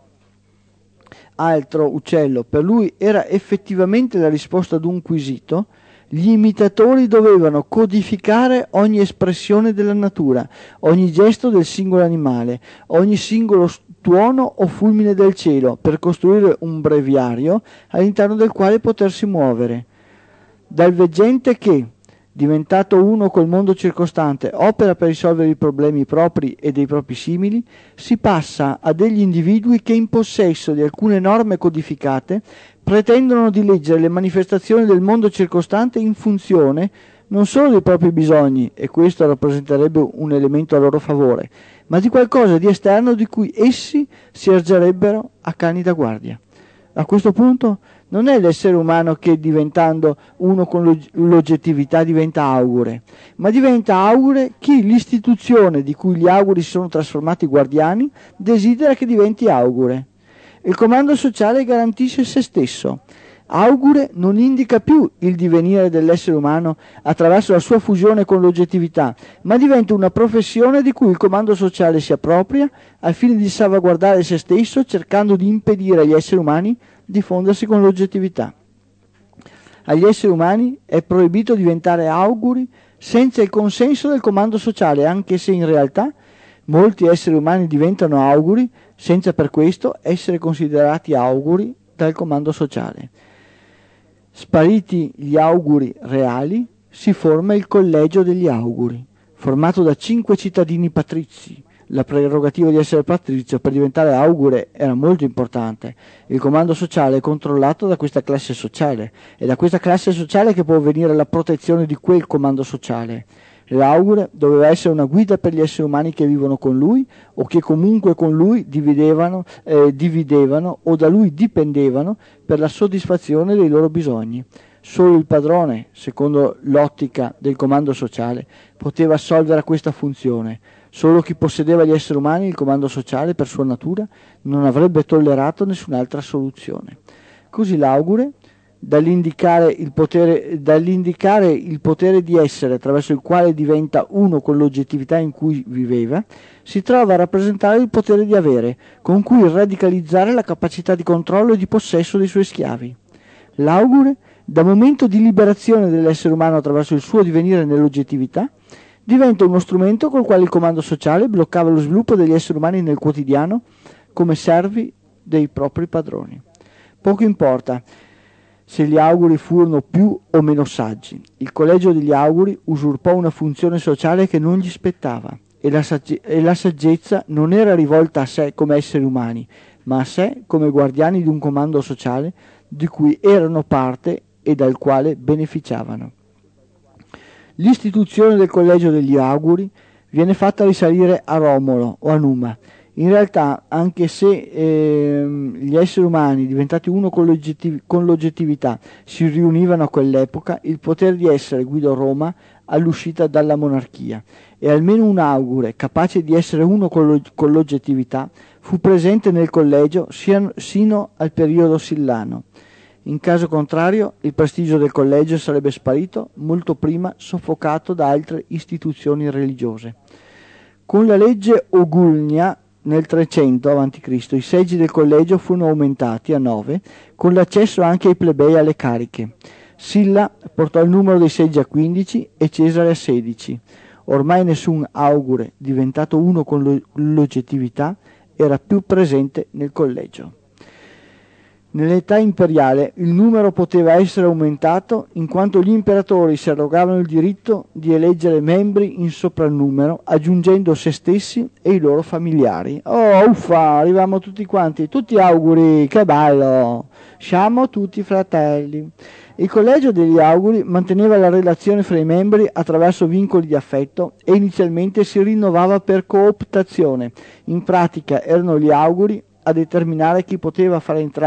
uccello per lui era effettivamente la risposta ad un quesito, gli imitatori dovevano codificare ogni espressione della natura, ogni gesto del singolo animale, ogni singolo tuono o fulmine del cielo, per costruire un breviario all'interno del quale potersi muovere. Dal veggente che, diventato uno col mondo circostante, opera per risolvere i problemi propri e dei propri simili, si passa a degli individui che, in possesso di alcune norme codificate, pretendono di leggere le manifestazioni del mondo circostante in funzione non solo dei propri bisogni, e questo rappresenterebbe un elemento a loro favore, ma di qualcosa di esterno di cui essi si ergerebbero a cani da guardia. A questo punto non è l'essere umano che, diventando uno con l'oggettività, diventa augure, ma diventa augure chi l'istituzione di cui gli auguri si sono trasformati guardiani desidera che diventi augure. Il comando sociale garantisce se stesso. Augure non indica più il divenire dell'essere umano attraverso la sua fusione con l'oggettività, ma diventa una professione di cui il comando sociale si appropria al fine di salvaguardare se stesso, cercando di impedire agli esseri umani di fondersi con l'oggettività. Agli esseri umani è proibito diventare auguri senza il consenso del comando sociale, anche se in realtà molti esseri umani diventano auguri senza per questo essere considerati auguri dal comando sociale. Spariti gli auguri reali, si forma il collegio degli auguri, formato da 5 cittadini patrizi, La prerogativa di essere patrizio per diventare augure era molto importante. Il comando sociale è controllato da questa classe sociale, è da questa classe sociale che può venire la protezione di quel comando sociale. L'augure doveva essere una guida per gli esseri umani che vivono con lui o che comunque con lui dividevano o da lui dipendevano per la soddisfazione dei loro bisogni. Solo il padrone, secondo l'ottica del comando sociale, poteva assolvere a questa funzione. Solo chi possedeva gli esseri umani, il comando sociale per sua natura, non avrebbe tollerato nessun'altra soluzione. Così l'augure, dall'indicare il potere di essere attraverso il quale diventa uno con l'oggettività in cui viveva, si trova a rappresentare il potere di avere, con cui radicalizzare la capacità di controllo e di possesso dei suoi schiavi. L'augure, da momento di liberazione dell'essere umano attraverso il suo divenire nell'oggettività, diventa uno strumento col quale il comando sociale bloccava lo sviluppo degli esseri umani nel quotidiano come servi dei propri padroni. Poco importa se gli auguri furono più o meno saggi. Il collegio degli auguri usurpò una funzione sociale che non gli spettava e la saggezza non era rivolta a sé come esseri umani, ma a sé come guardiani di un comando sociale di cui erano parte e dal quale beneficiavano. L'istituzione del collegio degli auguri viene fatta risalire a Romolo o a Numa. In realtà, anche se gli esseri umani, diventati uno con l'oggettività, si riunivano a quell'epoca, il potere di essere guidò Roma all'uscita dalla monarchia e almeno un augure, capace di essere uno con l'oggettività, fu presente nel collegio sino al periodo sillano. In caso contrario, il prestigio del collegio sarebbe sparito molto prima, soffocato da altre istituzioni religiose. Con la legge Ogulnia nel 300 a.C. i seggi del collegio furono aumentati a 9, con l'accesso anche ai plebei alle cariche. Silla portò il numero dei seggi a 15 e Cesare a 16. Ormai nessun augure, diventato uno con l'oggettività, era più presente nel collegio. Nell'età imperiale il numero poteva essere aumentato in quanto gli imperatori si arrogavano il diritto di eleggere membri in soprannumero, aggiungendo se stessi e i loro familiari. Oh, uffa, arriviamo tutti quanti, tutti auguri, che bello, siamo tutti fratelli. Il collegio degli auguri manteneva la relazione fra i membri attraverso vincoli di affetto e inizialmente si rinnovava per cooptazione. In pratica erano gli auguri a determinare chi poteva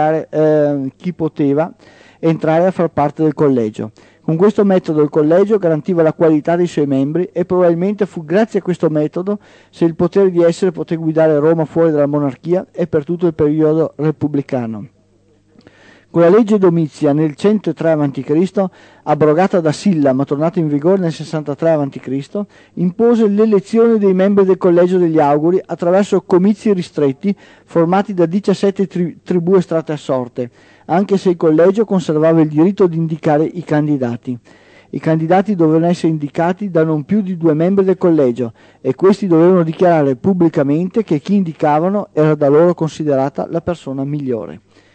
entrare a far parte del collegio. Con questo metodo il collegio garantiva la qualità dei suoi membri e probabilmente fu grazie a questo metodo se il potere di essere poté guidare Roma fuori dalla monarchia e per tutto il periodo repubblicano. Con la legge Domizia nel 103 a.C., abrogata da Silla ma tornata in vigore nel 63 a.C., impose l'elezione dei membri del collegio degli auguri attraverso comizi ristretti formati da 17 tribù estratte a sorte, anche se il collegio conservava il diritto di indicare i candidati. I candidati dovevano essere indicati da non più di 2 membri del collegio e questi dovevano dichiarare pubblicamente che chi indicavano era da loro considerata la persona migliore.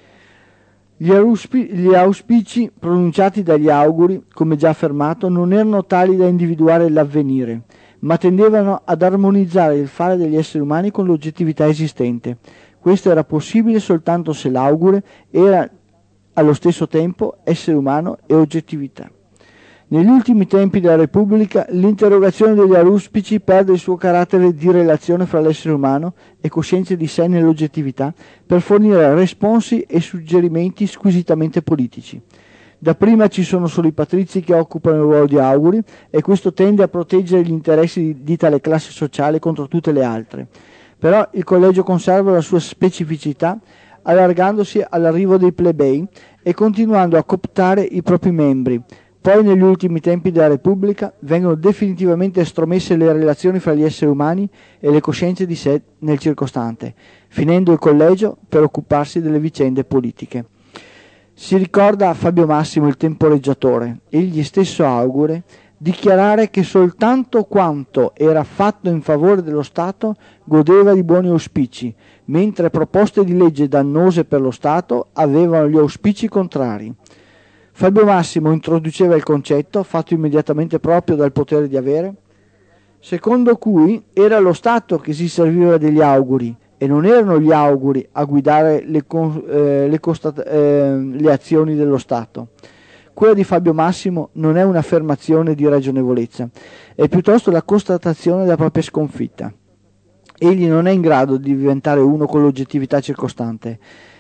Gli auspici pronunciati dagli auguri, come già affermato, non erano tali da individuare l'avvenire, ma tendevano ad armonizzare il fare degli esseri umani con l'oggettività esistente. Questo era possibile soltanto se l'augure era allo stesso tempo essere umano e oggettività. Negli ultimi tempi della Repubblica l'interrogazione degli auspici perde il suo carattere di relazione fra l'essere umano e coscienza di sé nell'oggettività per fornire responsi e suggerimenti squisitamente politici. Dapprima ci sono solo i patrizi che occupano il ruolo di auguri e questo tende a proteggere gli interessi di tale classe sociale contro tutte le altre. Però il collegio conserva la sua specificità allargandosi all'arrivo dei plebei e continuando a cooptare i propri membri. Poi negli ultimi tempi della Repubblica vengono definitivamente estromesse le relazioni fra gli esseri umani e le coscienze di sé nel circostante, finendo il collegio per occuparsi delle vicende politiche. Si ricorda a Fabio Massimo, il temporeggiatore, egli stesso augure, dichiarare che soltanto quanto era fatto in favore dello Stato godeva di buoni auspici, mentre proposte di legge dannose per lo Stato avevano gli auspici contrari. Fabio Massimo introduceva il concetto, fatto immediatamente proprio dal potere di avere, secondo cui era lo Stato che si serviva degli auguri e non erano gli auguri a guidare le azioni dello Stato. Quella di Fabio Massimo non è un'affermazione di ragionevolezza, è piuttosto la constatazione della propria sconfitta. Egli non è in grado di diventare uno con l'oggettività circostante.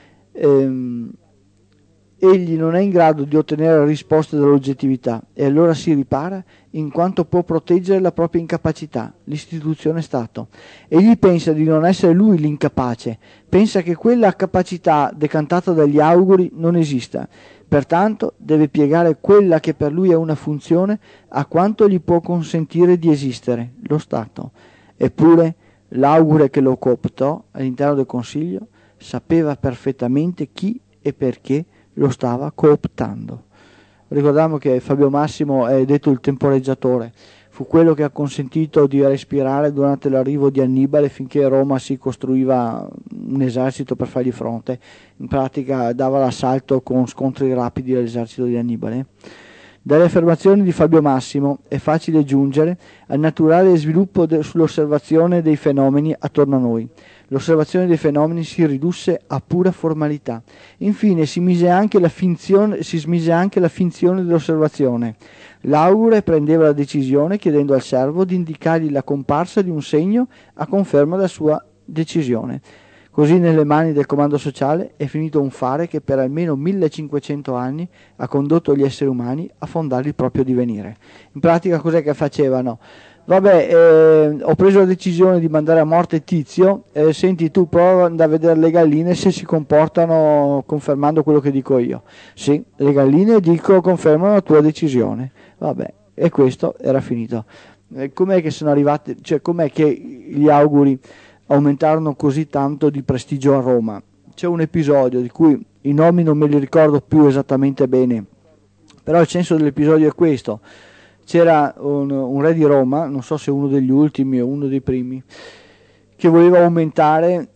Egli non è in grado di ottenere risposte dall'oggettività e allora si ripara in quanto può proteggere la propria incapacità, l'istituzione Stato. Egli pensa di non essere lui l'incapace, pensa che quella capacità decantata dagli auguri non esista, pertanto deve piegare quella che per lui è una funzione a quanto gli può consentire di esistere, lo Stato. Eppure l'augure che lo cooptò all'interno del Consiglio sapeva perfettamente chi e perché lo stava cooptando. Ricordiamo che Fabio Massimo è detto il temporeggiatore, fu quello che ha consentito di respirare durante l'arrivo di Annibale finché a Roma si costruiva un esercito per fargli fronte. In pratica dava l'assalto con scontri rapidi all'esercito di Annibale. Dalle affermazioni di Fabio Massimo è facile giungere al naturale sviluppo sull'osservazione dei fenomeni attorno a noi. L'osservazione dei fenomeni si ridusse a pura formalità. Infine si smise anche la finzione dell'osservazione. L'augure prendeva la decisione chiedendo al servo di indicargli la comparsa di un segno a conferma della sua decisione. Così nelle mani del comando sociale è finito un fare che per almeno 1500 anni ha condotto gli esseri umani a fondare il proprio divenire. In pratica cos'è che facevano? Vabbè, ho preso la decisione di mandare a morte Tizio, senti tu prova ad andare a vedere le galline se si comportano confermando quello che dico io. Sì, le galline confermano la tua decisione. Vabbè, e questo era finito. Com'è che sono arrivati, cioè com'è che gli auguri aumentarono così tanto di prestigio a Roma? C'è un episodio di cui i nomi non me li ricordo più esattamente bene, però il senso dell'episodio è questo. C'era un re di Roma, non so se uno degli ultimi o uno dei primi, che voleva aumentare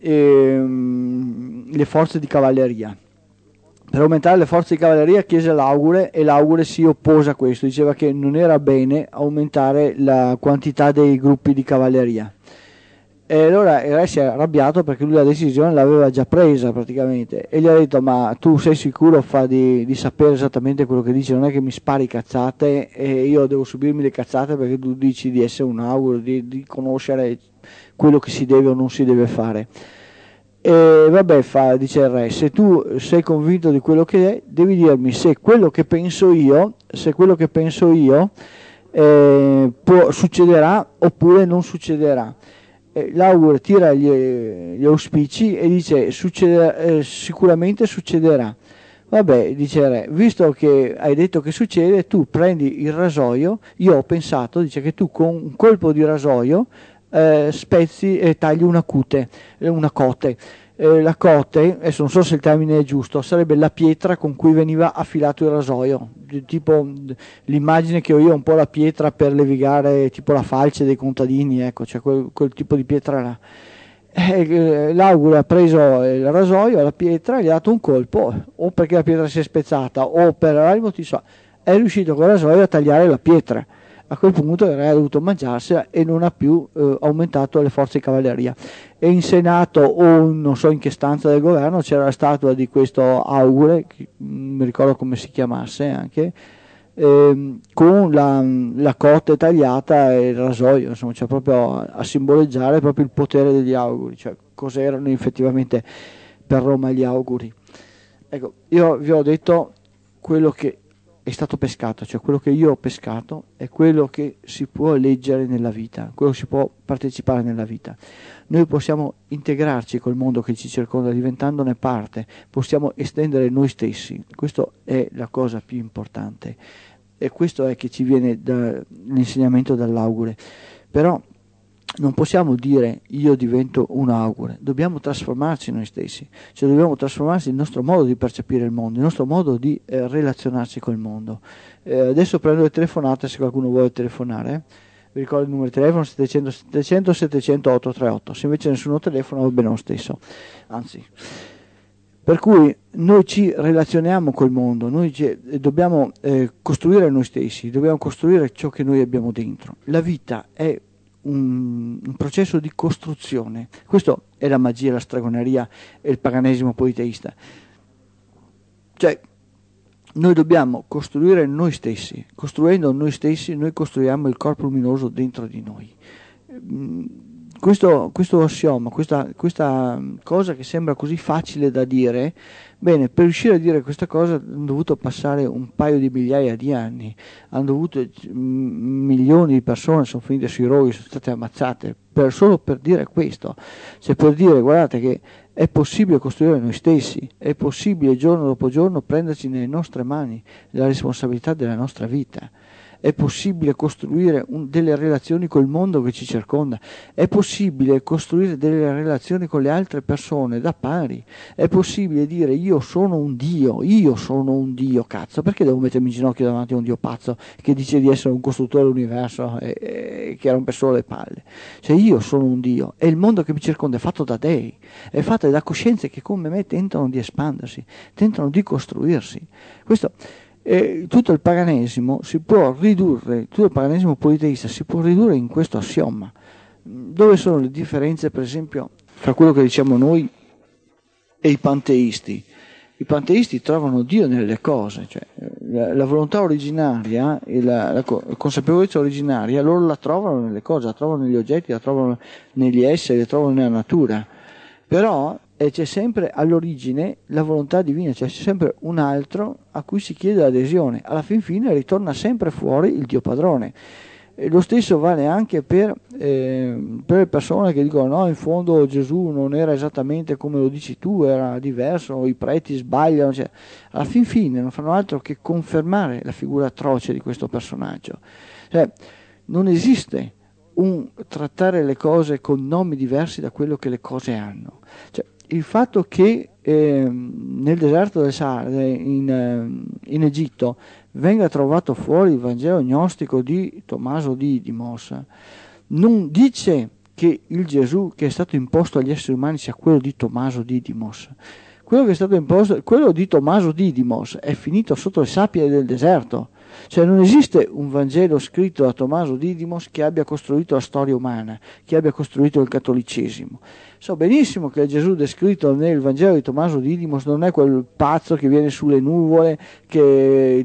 le forze di cavalleria. Per aumentare le forze di cavalleria chiese l'augure e l'augure si oppose a questo, diceva che non era bene aumentare la quantità dei gruppi di cavalleria. E allora il re si è arrabbiato perché lui la decisione l'aveva già presa praticamente e gli ha detto: ma tu sei sicuro di sapere esattamente quello che dici, non è che mi spari cazzate e io devo subirmi le cazzate perché tu dici di essere un auguro, di conoscere quello che si deve o non si deve fare. E vabbè, dice il re, se tu sei convinto di quello che è, devi dirmi se quello che penso io succederà oppure non succederà. L'augure tira gli auspici e dice sicuramente succederà. Vabbè, dice il re, visto che hai detto che succede, tu prendi il rasoio. Io ho pensato, dice, che tu con un colpo di rasoio spezzi e tagli una cote. La cote, adesso non so se il termine è giusto, sarebbe la pietra con cui veniva affilato il rasoio, tipo l'immagine che ho io è un po' la pietra per levigare tipo la falce dei contadini, ecco, cioè quel tipo di pietra là. L'augure ha preso il rasoio, la pietra, gli ha dato un colpo, o perché la pietra si è spezzata o per vari motivi, è riuscito con il rasoio a tagliare la pietra. A quel punto il re ha dovuto mangiarsela e non ha più aumentato le forze di cavalleria. E in Senato o non so in che stanza del governo c'era la statua di questo augure, che non mi ricordo come si chiamasse anche, con la cote tagliata e il rasoio, insomma, cioè proprio a simboleggiare proprio il potere degli auguri, cioè cos'erano effettivamente per Roma gli auguri. Ecco, io vi ho detto quello che è stato pescato, cioè quello che io ho pescato è quello che si può leggere nella vita, quello che si può partecipare nella vita. Noi possiamo integrarci col mondo che ci circonda diventandone parte, possiamo estendere noi stessi, questa è la cosa più importante e questo è che ci viene dall'insegnamento dall'augure. Però non possiamo dire io divento un augure, dobbiamo trasformarci noi stessi, cioè dobbiamo trasformarci il nostro modo di percepire il mondo, il nostro modo di relazionarci col mondo. Adesso prendo le telefonate se qualcuno vuole telefonare, vi ricordo il numero di telefono 700 700 700 838, se invece nessuno telefona va bene lo stesso, anzi. Per cui noi ci relazioniamo col mondo, dobbiamo costruire noi stessi, dobbiamo costruire ciò che noi abbiamo dentro. La vita è un processo di costruzione. Questo è la magia, la stregoneria e il paganesimo politeista. Cioè, noi dobbiamo costruire noi stessi. Costruendo noi stessi, noi costruiamo il corpo luminoso dentro di noi. Questo assioma, questa cosa che sembra così facile da dire, bene, per riuscire a dire questa cosa hanno dovuto passare un paio di migliaia di anni, hanno dovuto milioni di persone sono finite sui roghi, sono state ammazzate solo per dire questo, cioè per dire guardate che è possibile costruire noi stessi, è possibile giorno dopo giorno prenderci nelle nostre mani la responsabilità della nostra vita. È possibile costruire delle relazioni col mondo che ci circonda, è possibile costruire delle relazioni con le altre persone da pari, è possibile dire io sono un Dio, cazzo, perché devo mettermi in ginocchio davanti a un Dio pazzo che dice di essere un costruttore dell'universo e che rompe solo le palle? Cioè io sono un Dio e il mondo che mi circonda è fatto da dei, è fatto da coscienze che come me tentano di espandersi, tentano di costruirsi. Questo tutto il paganesimo si può ridurre, tutto il paganesimo politeista si può ridurre in questo assioma. Dove sono le differenze, per esempio, fra quello che diciamo noi e i panteisti? I panteisti trovano Dio nelle cose, cioè la volontà originaria e la consapevolezza originaria loro la trovano nelle cose, la trovano negli oggetti, la trovano negli esseri, la trovano nella natura. Però c'è sempre all'origine la volontà divina, cioè c'è sempre un altro a cui si chiede l'adesione. Alla fin fine ritorna sempre fuori il Dio padrone. E lo stesso vale anche per le persone che dicono no, in fondo Gesù non era esattamente come lo dici tu, era diverso, i preti sbagliano. Cioè, alla fin fine non fanno altro che confermare la figura atroce di questo personaggio. Cioè, non esiste un trattare le cose con nomi diversi da quello che le cose hanno. Cioè, il fatto che nel deserto del Sahara, in Egitto, venga trovato fuori il Vangelo gnostico di Tommaso Didymos, non dice che il Gesù che è stato imposto agli esseri umani sia quello di Tommaso Didymos. Quello che è stato imposto, quello di Tommaso Didymos è finito sotto le sabbie del deserto. Cioè non esiste un Vangelo scritto da Tommaso Didymos che abbia costruito la storia umana, che abbia costruito il cattolicesimo. So benissimo che il Gesù descritto nel Vangelo di Tommaso Didymos non è quel pazzo che viene sulle nuvole, che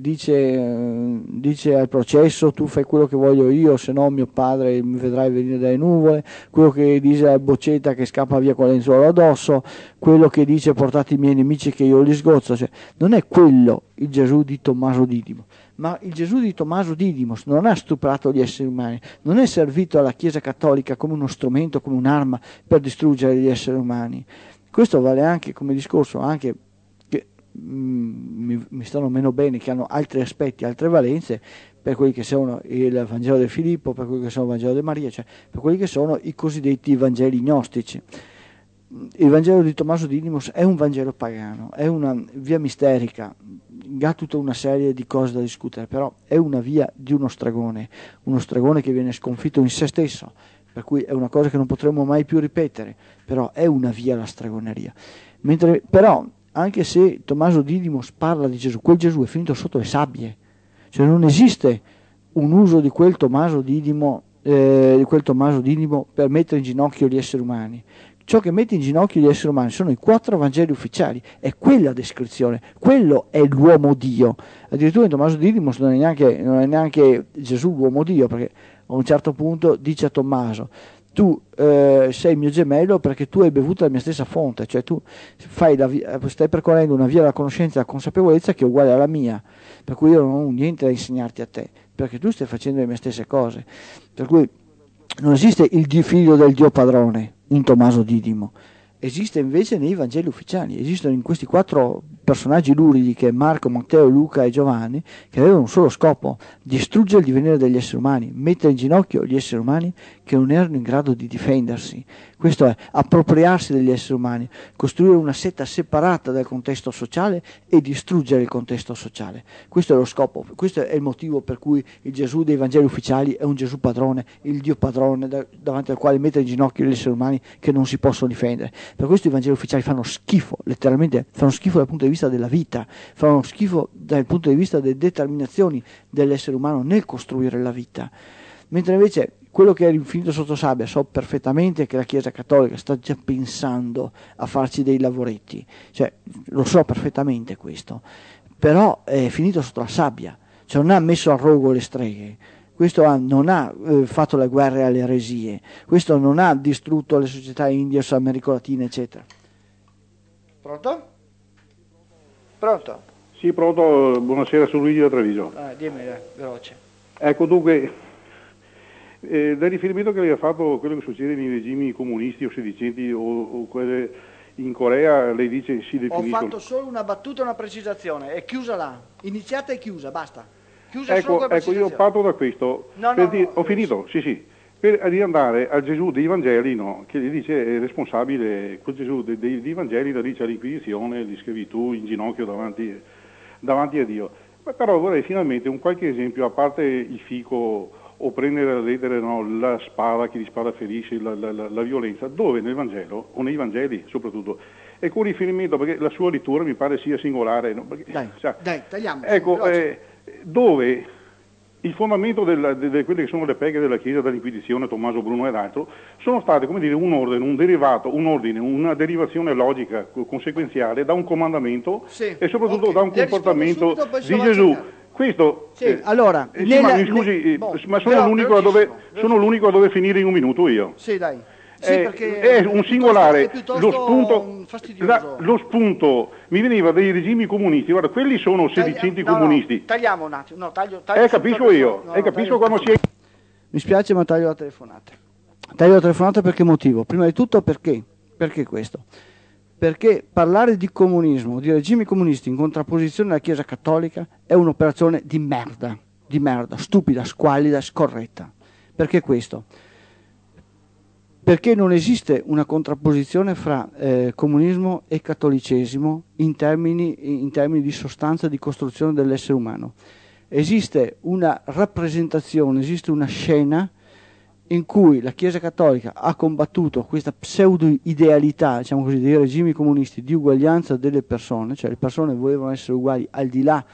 dice al processo tu fai quello che voglio io, se no mio padre mi vedrai venire dalle nuvole, quello che dice al boccetta che scappa via con lenzuolo addosso, quello che dice portate i miei nemici che io li sgozzo. Cioè, non è quello il Gesù di Tommaso Didymos. Ma il Gesù di Tommaso Didymos non ha stuprato gli esseri umani, non è servito alla Chiesa Cattolica come uno strumento, come un'arma per distruggere gli esseri umani. Questo vale anche come discorso, anche che mi stanno meno bene, che hanno altri aspetti, altre valenze, per quelli che sono il Vangelo di Filippo, per quelli che sono il Vangelo di Maria, cioè per quelli che sono i cosiddetti Vangeli gnostici. Il Vangelo di Tommaso Didymos è un Vangelo pagano, è una via misterica, ha tutta una serie di cose da discutere, però è una via di uno stregone che viene sconfitto in se stesso, per cui è una cosa che non potremo mai più ripetere, però è una via alla stregoneria. Mentre però, anche se Tommaso Didymos parla di Gesù, quel Gesù è finito sotto le sabbie, cioè non esiste un uso di quel Tommaso Didymo per mettere in ginocchio gli esseri umani. Ciò che mette in ginocchio gli esseri umani sono i 4 Vangeli ufficiali, è quella descrizione, quello è l'uomo Dio. Addirittura in Tommaso Didymos non è neanche Gesù l'uomo Dio, perché a un certo punto dice a Tommaso tu sei mio gemello perché tu hai bevuto la mia stessa fonte, cioè tu stai percorrendo una via della conoscenza e della consapevolezza che è uguale alla mia, per cui io non ho niente da insegnarti a te, perché tu stai facendo le mie stesse cose. Per cui non esiste il figlio del Dio padrone in Tommaso Didymo, esiste invece nei Vangeli ufficiali, esistono in questi 4 personaggi luridi che è Marco, Matteo, Luca e Giovanni, che avevano un solo scopo: distruggere il divenire degli esseri umani, mettere in ginocchio gli esseri umani che non erano in grado di difendersi. Questo è appropriarsi degli esseri umani, costruire una setta separata dal contesto sociale e distruggere il contesto sociale. Questo è lo scopo, questo è il motivo per cui il Gesù dei Vangeli ufficiali è un Gesù padrone, il Dio padrone davanti al quale mettere in ginocchio gli esseri umani che non si possono difendere. Per questo i Vangeli ufficiali fanno schifo, letteralmente fanno schifo dal punto di vista della vita, fanno schifo dal punto di vista delle determinazioni dell'essere umano nel costruire la vita. Mentre invece quello che è l'infinito sotto sabbia, so perfettamente che la Chiesa Cattolica sta già pensando a farci dei lavoretti, cioè lo so perfettamente questo, però è finito sotto la sabbia, cioè non ha messo a rogo le streghe, questo non ha fatto le guerre alle eresie, questo non ha distrutto le società indie, America Latina, eccetera. Pronto? Pronto? Sì, pronto, buonasera, sono Luigi da Treviso. Dimmi, veloce. Ecco, dunque, dal riferimento che lei ha fatto a quello che succede nei regimi comunisti o sedicenti o quelle in Corea, lei dice si definiscono... Ho fatto solo una battuta e una precisazione, è chiusa là, iniziata e chiusa, basta. Ecco, io parto da questo, ho finito, sì, per riandare al Gesù dei Vangeli, no, che gli dice è responsabile, quel Gesù dei Vangeli la dice all'Inquisizione, di schiavitù, in ginocchio davanti a Dio. Ma però vorrei finalmente un qualche esempio, a parte il fico o prendere a ledere la spada, che di spada ferisce, la violenza, dove nel Vangelo, o nei Vangeli soprattutto, e con riferimento, perché la sua lettura mi pare sia singolare, no? Perché, dai, tagliamo. Ecco, dove il fondamento di quelle che sono le peghe della Chiesa, dall'Inquisizione, Tommaso Bruno ed altro, sono state, come dire, un ordine, una derivazione logica, conseguenziale da un comandamento e soprattutto da un comportamento di Gesù. Questo, allora, mi scusi, ma sono l'unico a dove finire in un minuto io. Sì, dai. È un singolare, lo spunto mi veniva dai regimi comunisti, guarda, quelli sono sedicenti comunisti. Tagliamo un attimo, taglio capisco io, capisco quando si è... Mi spiace, ma taglio la telefonata. Taglio la telefonata per che motivo? Prima di tutto perché questo? Perché parlare di comunismo, di regimi comunisti in contrapposizione alla Chiesa Cattolica è un'operazione di merda, stupida, squallida, scorretta. Perché questo? Perché non esiste una contrapposizione fra comunismo e cattolicesimo in termini di sostanza di costruzione dell'essere umano. Esiste una rappresentazione, esiste una scena in cui la Chiesa Cattolica ha combattuto questa pseudo-idealità, diciamo così, dei regimi comunisti di uguaglianza delle persone, cioè le persone volevano essere uguali al di là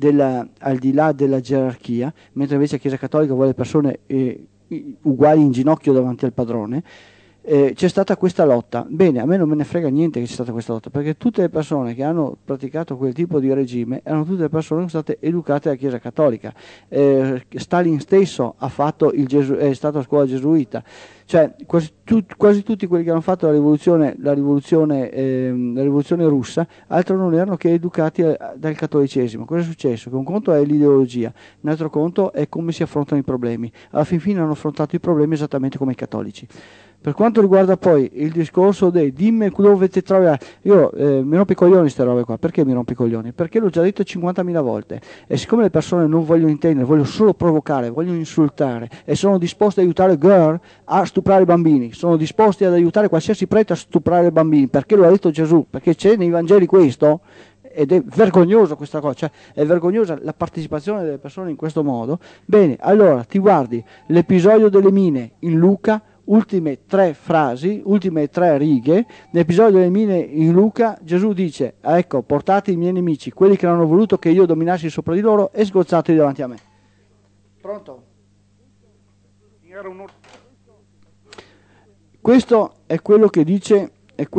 della gerarchia, mentre invece la Chiesa Cattolica vuole persone uguali in ginocchio davanti al padrone. C'è stata questa lotta. Bene, a me non me ne frega niente che c'è stata questa lotta, perché tutte le persone che hanno praticato quel tipo di regime erano tutte le persone che sono state educate alla Chiesa Cattolica. Stalin stesso è stato a scuola gesuita, cioè quasi tutti quelli che hanno fatto la rivoluzione russa altro non erano che educati dal cattolicesimo. Cosa è successo? Che un conto è l'ideologia, un altro conto è come si affrontano i problemi. Alla fin fine hanno affrontato i problemi esattamente come i cattolici. Per quanto riguarda poi il discorso dei dimmi dove ti trovi, io mi rompo i coglioni queste robe qua. Perché mi rompo i coglioni? Perché l'ho già detto 50.000 volte, e siccome le persone non vogliono intendere, vogliono solo provocare, vogliono insultare e sono disposti ad aiutare girl a stuprare i bambini, sono disposti ad aiutare qualsiasi prete a stuprare i bambini, perché lo ha detto Gesù, perché c'è nei Vangeli questo, ed è vergognoso questa cosa, cioè è vergognosa la partecipazione delle persone in questo modo. Bene, allora ti guardi l'episodio delle mine in Luca, ultime 3 frasi, ultime 3 righe. Nell'episodio delle mine in Luca Gesù dice: ecco, portate i miei nemici, quelli che non hanno voluto che io dominassi sopra di loro, e sgozzateli davanti a me. Pronto? Questo è quello che dice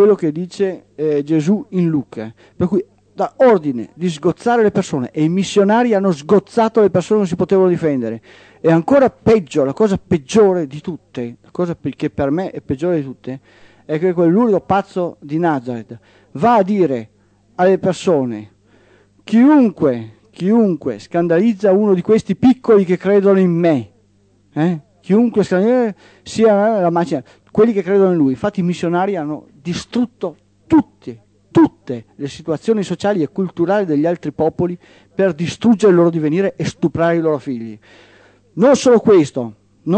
Gesù in Luca, per cui dà ordine di sgozzare le persone, e i missionari hanno sgozzato le persone che non si potevano difendere. E ancora peggio, la cosa peggiore di tutte, la cosa che per me è peggiore di tutte, è che quell'unico pazzo di Nazareth va a dire alle persone: chiunque scandalizza uno di questi piccoli che credono in me, chiunque scandalizza sia la macina, quelli che credono in lui. Infatti i missionari hanno distrutto tutte le situazioni sociali e culturali degli altri popoli per distruggere il loro divenire e stuprare i loro figli. Non solo questo,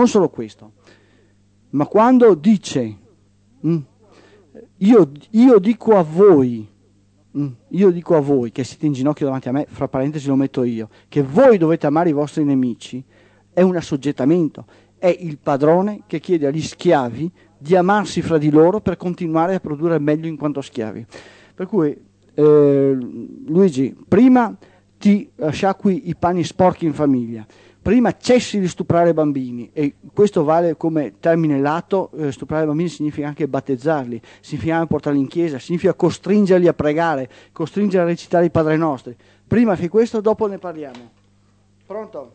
ma quando dice io dico a voi che siete in ginocchio davanti a me, fra parentesi lo metto io, che voi dovete amare i vostri nemici, è un assoggettamento, è il padrone che chiede agli schiavi di amarsi fra di loro per continuare a produrre meglio in quanto schiavi. Per cui Luigi, prima ti sciacqui i panni sporchi in famiglia, prima cessi di stuprare bambini, e questo vale come termine lato. Stuprare bambini significa anche battezzarli, significa portarli in chiesa, significa costringerli a pregare, costringerli a recitare i Padre Nostri. Prima fai questo, dopo ne parliamo. Pronto?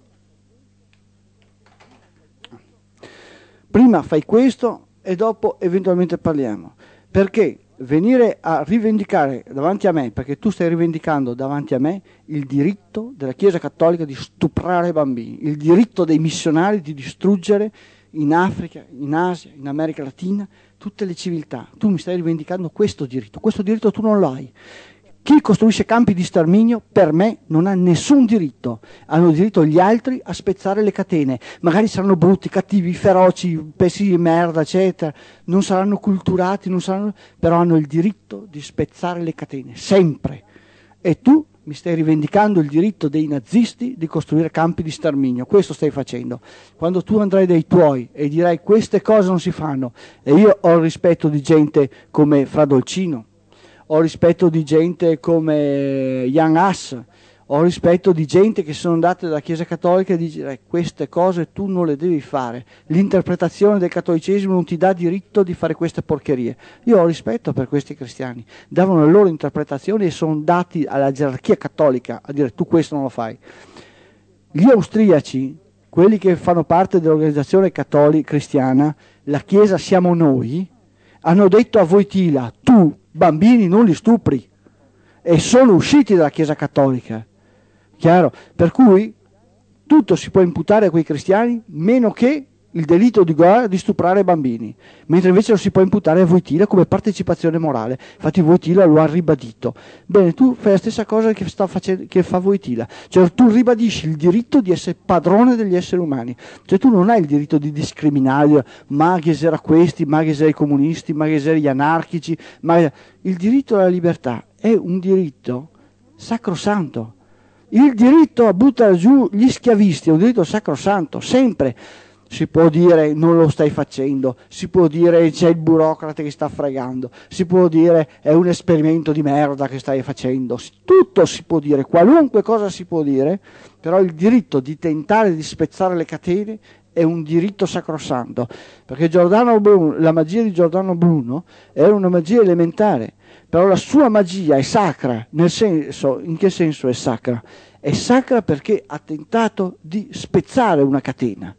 Prima fai questo e dopo eventualmente parliamo. Perché venire a rivendicare davanti a me, perché tu stai rivendicando davanti a me il diritto della Chiesa Cattolica di stuprare bambini, il diritto dei missionari di distruggere in Africa, in Asia, in America Latina, tutte le civiltà. Tu mi stai rivendicando questo diritto tu non lo hai. Chi costruisce campi di sterminio, per me, non ha nessun diritto. Hanno diritto gli altri a spezzare le catene. Magari saranno brutti, cattivi, feroci, pezzi di merda, eccetera. Non saranno culturati, però hanno il diritto di spezzare le catene, sempre. E tu mi stai rivendicando il diritto dei nazisti di costruire campi di sterminio. Questo stai facendo. Quando tu andrai dai tuoi e dirai queste cose non si fanno, e io ho il rispetto di gente come Fra Dolcino, ho rispetto di gente come Jan Hus, ho rispetto di gente che sono andate dalla Chiesa Cattolica e dice queste cose tu non le devi fare, l'interpretazione del cattolicesimo non ti dà diritto di fare queste porcherie. Io ho rispetto per questi cristiani, davano le loro interpretazioni e sono dati alla gerarchia cattolica a dire tu questo non lo fai. Gli austriaci, quelli che fanno parte dell'organizzazione cattolica cristiana, la Chiesa siamo noi, hanno detto a Wojtyla, tu bambini non li stupri, e sono usciti dalla Chiesa Cattolica, chiaro? Per cui tutto si può imputare a quei cristiani, meno che il delitto di guerra di stuprare bambini, mentre invece lo si può imputare a Wojtyla come partecipazione morale. Infatti Wojtyla lo ha ribadito. Bene, tu fai la stessa cosa che fa Wojtyla, cioè tu ribadisci il diritto di essere padrone degli esseri umani, cioè tu non hai il diritto di discriminare Maghes era questi, Maghes era i comunisti, Maghes era gli anarchici, il diritto alla libertà è un diritto sacrosanto. Il diritto a buttare giù gli schiavisti è un diritto sacrosanto, sempre. Si può dire non lo stai facendo, si può dire c'è il burocrate che sta fregando, si può dire è un esperimento di merda che stai facendo, tutto si può dire, qualunque cosa si può dire, però il diritto di tentare di spezzare le catene è un diritto sacrosanto, perché Giordano Bruno, la magia di Giordano Bruno era una magia elementare, però la sua magia è sacra, nel senso, in che senso è sacra? È sacra perché ha tentato di spezzare una catena.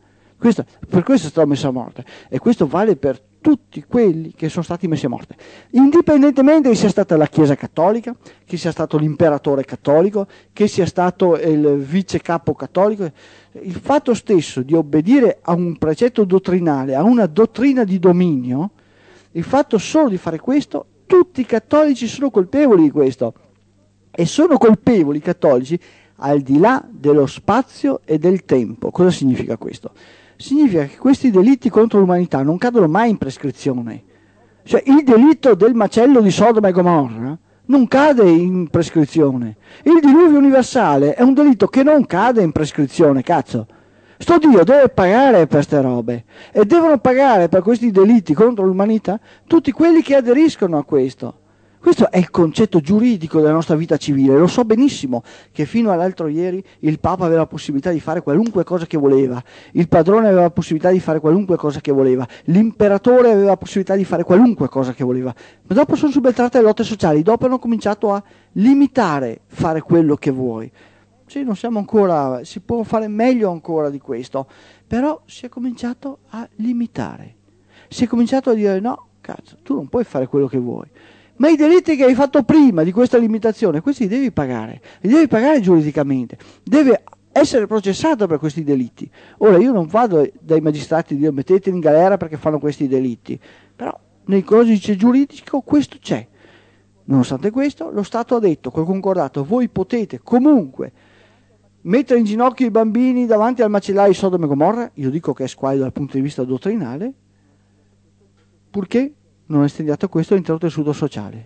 Per questo è stato messo a morte, e questo vale per tutti quelli che sono stati messi a morte, indipendentemente che sia stata la Chiesa Cattolica, che sia stato l'imperatore cattolico, che sia stato il vice capo cattolico. Il fatto stesso di obbedire a un precetto dottrinale, a una dottrina di dominio, il fatto solo di fare questo, tutti i cattolici sono colpevoli di questo, e sono colpevoli i cattolici al di là dello spazio e del tempo. Cosa significa questo? Significa che questi delitti contro l'umanità non cadono mai in prescrizione. Cioè il delitto del macello di Sodoma e Gomorra non cade in prescrizione. Il diluvio universale è un delitto che non cade in prescrizione, cazzo. Sto Dio deve pagare per ste robe, e devono pagare per questi delitti contro l'umanità tutti quelli che aderiscono a questo. Questo è il concetto giuridico della nostra vita civile. Lo so benissimo che fino all'altro ieri il Papa aveva la possibilità di fare qualunque cosa che voleva, il padrone aveva la possibilità di fare qualunque cosa che voleva, l'imperatore aveva la possibilità di fare qualunque cosa che voleva. Ma dopo sono subentrate le lotte sociali, dopo hanno cominciato a limitare fare quello che vuoi. Sì, non siamo ancora, si può fare meglio ancora di questo, però si è cominciato a limitare. Si è cominciato a dire no, cazzo, tu non puoi fare quello che vuoi. Ma i delitti che hai fatto prima di questa limitazione, questi li devi pagare giuridicamente, deve essere processato per questi delitti. Ora io non vado dai magistrati a dire metteteli in galera perché fanno questi delitti, però nel codice giuridico questo c'è. Nonostante questo, lo Stato ha detto col concordato, voi potete comunque mettere in ginocchio i bambini davanti al macellaio di Sodoma e Gomorra, io dico che è squallido dal punto di vista dottrinale, purché non estendiato questo all'interno del tessuto sociale.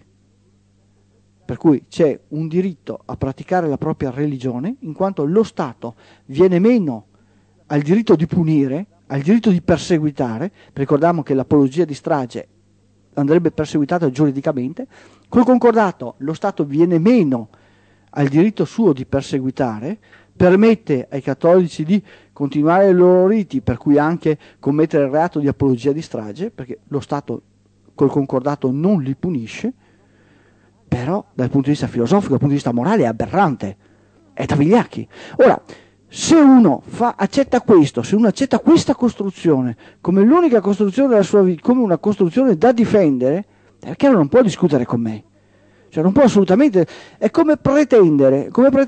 Per cui c'è un diritto a praticare la propria religione, in quanto lo Stato viene meno al diritto di punire, al diritto di perseguitare. Ricordiamo che l'apologia di strage andrebbe perseguitata giuridicamente. Col concordato lo Stato viene meno al diritto suo di perseguitare, permette ai cattolici di continuare i loro riti, per cui anche commettere il reato di apologia di strage, perché lo Stato col concordato non li punisce, però dal punto di vista filosofico, dal punto di vista morale è aberrante, è da vigliacchi. Ora, se uno accetta questo, se uno accetta questa costruzione come l'unica costruzione della sua vita, come una costruzione da difendere, è chiaro, non può discutere con me. Cioè non può assolutamente, è come pretendere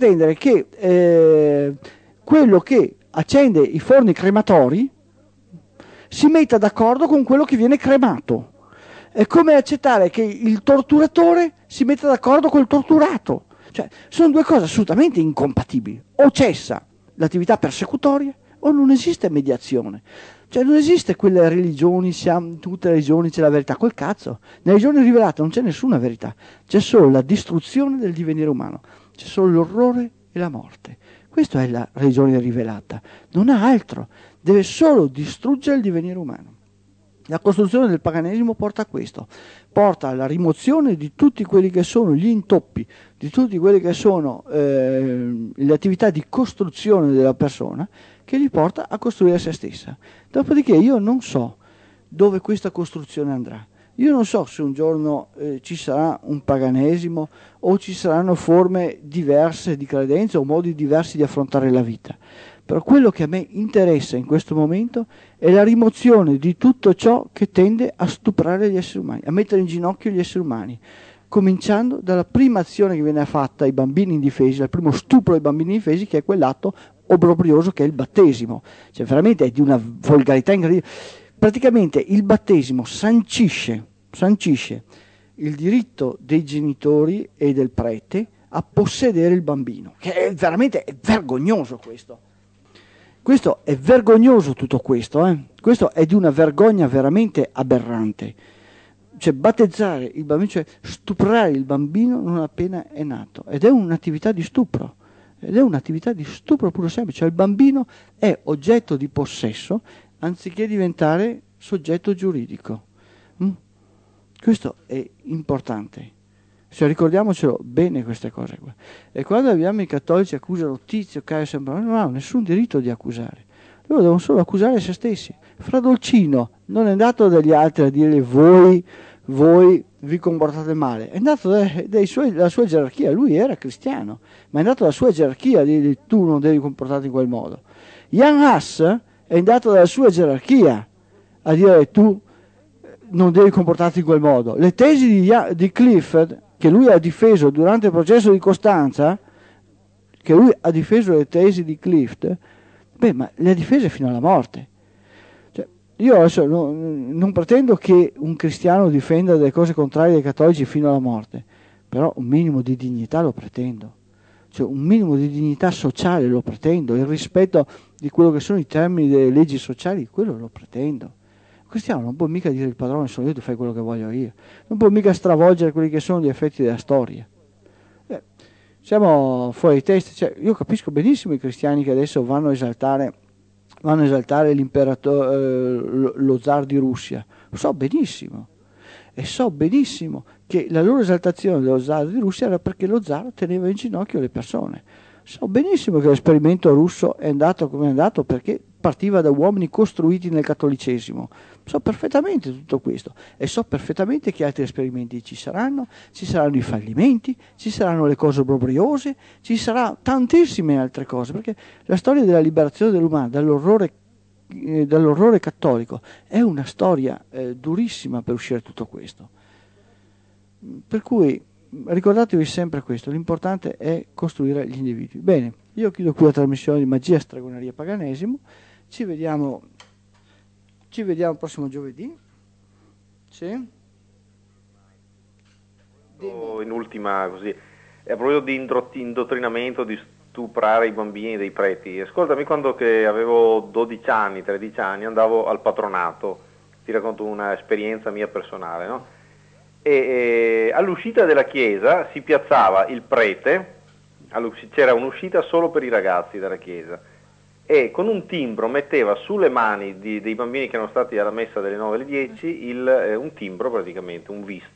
che quello che accende i forni crematori si metta d'accordo con quello che viene cremato. È come accettare che il torturatore si metta d'accordo col torturato. Cioè, sono due cose assolutamente incompatibili. O cessa l'attività persecutoria o non esiste mediazione. Cioè non esiste quelle religioni, tutte le religioni c'è la verità, col cazzo. Nelle religioni rivelate non c'è nessuna verità, c'è solo la distruzione del divenire umano, c'è solo l'orrore e la morte. Questa è la religione rivelata, non ha altro, deve solo distruggere il divenire umano. La costruzione del paganesimo porta a questo, porta alla rimozione di tutti quelli che sono gli intoppi, di tutti quelli che sono le attività di costruzione della persona, che gli porta a costruire se stessa. Dopodiché io non so dove questa costruzione andrà. Io non so se un giorno ci sarà un paganesimo o ci saranno forme diverse di credenza o modi diversi di affrontare la vita. Però quello che a me interessa in questo momento è la rimozione di tutto ciò che tende a stuprare gli esseri umani, a mettere in ginocchio gli esseri umani, cominciando dalla prima azione che viene fatta ai bambini indifesi, dal primo stupro ai bambini indifesi, che è quell'atto obbrobrioso che è il battesimo. Cioè veramente è di una volgarità incredibile. Praticamente il battesimo sancisce il diritto dei genitori e del prete a possedere il bambino, che è veramente vergognoso questo. Questo è vergognoso tutto questo, Questo è di una vergogna veramente aberrante. Cioè battezzare il bambino, cioè stuprare il bambino non appena è nato, ed è un'attività di stupro. Ed è un'attività di stupro puro semplice, cioè il bambino è oggetto di possesso anziché diventare soggetto giuridico. Questo è importante, cioè, ricordiamocelo bene queste cose qua. E quando abbiamo i cattolici che accusano Tizio, Caio, Semproni, non hanno nessun diritto di accusare, loro devono solo accusare se stessi. Fra Dolcino non è andato dagli altri a dire voi vi comportate male, è andato dalla sua gerarchia, lui era cristiano, ma è andato dalla sua gerarchia a dire tu non devi comportarti in quel modo. Jan Hus è andato dalla sua gerarchia a dire tu non devi comportarti in quel modo. Le tesi di Clifford, che lui ha difeso durante il processo di Costanza, che lui ha difeso le tesi di Clifford, ma le ha difese fino alla morte. Io adesso non pretendo che un cristiano difenda delle cose contrarie ai cattolici fino alla morte, però un minimo di dignità lo pretendo, cioè un minimo di dignità sociale lo pretendo, il rispetto di quello che sono i termini delle leggi sociali, quello lo pretendo. Un cristiano non può mica dire il padrone sono io, tu fai quello che voglio io, non può mica stravolgere quelli che sono gli effetti della storia. Siamo fuori di testa, cioè, io capisco benissimo i cristiani che adesso vanno a esaltare l'imperatore, lo zar di Russia, lo so benissimo, e so benissimo che la loro esaltazione dello zar di Russia era perché lo zar teneva in ginocchio le persone. So benissimo che l'esperimento russo è andato come è andato perché partiva da uomini costruiti nel cattolicesimo. So perfettamente tutto questo e so perfettamente che altri esperimenti ci saranno i fallimenti, ci saranno le cose obbrobriose, ci sarà tantissime altre cose, perché la storia della liberazione dell'umano dall'orrore cattolico è una storia durissima per uscire da tutto questo. Per cui ricordatevi sempre questo, l'importante è costruire gli individui. Bene, io chiudo qui la trasmissione di Magia, Stregoneria e Paganesimo, ci vediamo il prossimo giovedì. Sì? In ultima così, è proprio di indottrinamento, di stuprare i bambini dei preti. Ascoltami, quando che avevo 12 anni, 13 anni, andavo al patronato, ti racconto un'esperienza mia personale, no? E all'uscita della chiesa si piazzava il prete, c'era un'uscita solo per i ragazzi dalla chiesa, e con un timbro metteva sulle mani dei bambini che erano stati alla messa delle 9 alle 10 un timbro praticamente, un visto,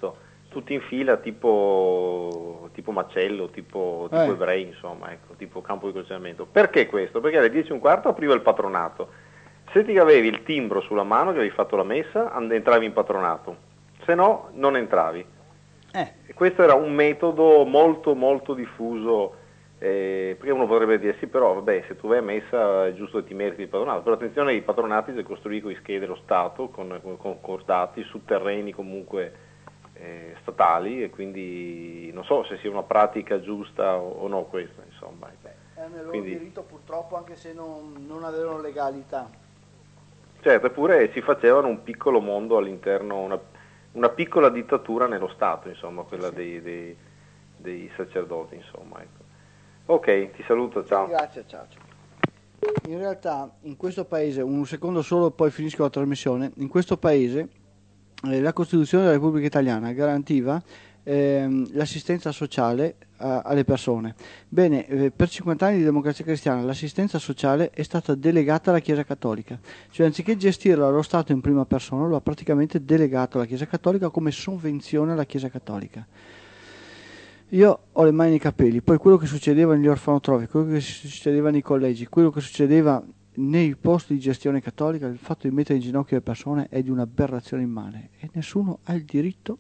tutti in fila tipo macello, tipo ebrei, insomma, ecco, tipo campo di concentramento. Perché questo? Perché alle 10:15 apriva il patronato. Se ti avevi il timbro sulla mano che avevi fatto la messa, entravi in patronato, se no non entravi. E questo era un metodo molto molto diffuso, perché uno potrebbe dire sì, però vabbè, se tu vai a messa è giusto che ti meriti il patronato, però attenzione, i patronati si costruiscono con i schede dello Stato, con concordati su terreni comunque statali, e quindi non so se sia una pratica giusta o no questa, insomma. È nel loro diritto purtroppo, anche se non avevano legalità. Certo, eppure si facevano un piccolo mondo all'interno, una piccola dittatura nello Stato, insomma, quella dei sacerdoti, insomma, ecco. Ok, ti saluto, ciao. Grazie, ciao. In realtà in questo paese, un secondo solo poi finisco la trasmissione, in questo paese la Costituzione della Repubblica Italiana garantiva l'assistenza sociale alle persone. Bene, per 50 anni di democrazia cristiana l'assistenza sociale è stata delegata alla Chiesa Cattolica, cioè anziché gestirla lo Stato in prima persona lo ha praticamente delegato alla Chiesa Cattolica come sovvenzione alla Chiesa Cattolica. Io ho le mani nei capelli, poi quello che succedeva negli orfanotrofi, quello che succedeva nei collegi, quello che succedeva nei posti di gestione cattolica, il fatto di mettere in ginocchio le persone è di un'aberrazione immane e nessuno ha il diritto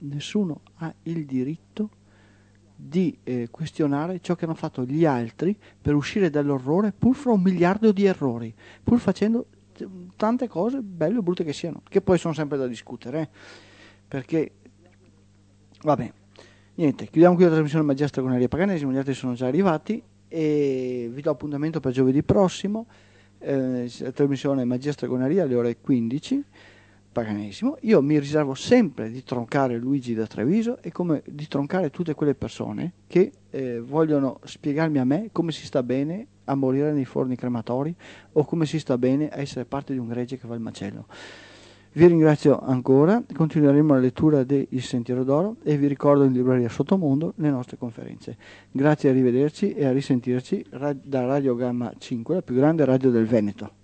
di questionare ciò che hanno fatto gli altri per uscire dall'orrore, pur fra 1 miliardo di errori, pur facendo tante cose belle o brutte che siano, che poi sono sempre da discutere, perché vabbè. Niente, chiudiamo qui la trasmissione Magia Stregoneria Paganesimo, gli altri sono già arrivati e vi do appuntamento per giovedì prossimo, la trasmissione Magia Stregoneria alle ore 15, Paganesimo. Io mi riservo sempre di troncare Luigi da Treviso e come di troncare tutte quelle persone che vogliono spiegarmi a me come si sta bene a morire nei forni crematori o come si sta bene a essere parte di un gregge che va al macello. Vi ringrazio ancora, continueremo la lettura de Il Sentiero d'Oro e vi ricordo in libreria Sottomondo le nostre conferenze. Grazie, arrivederci e a risentirci da Radio Gamma 5, la più grande radio del Veneto.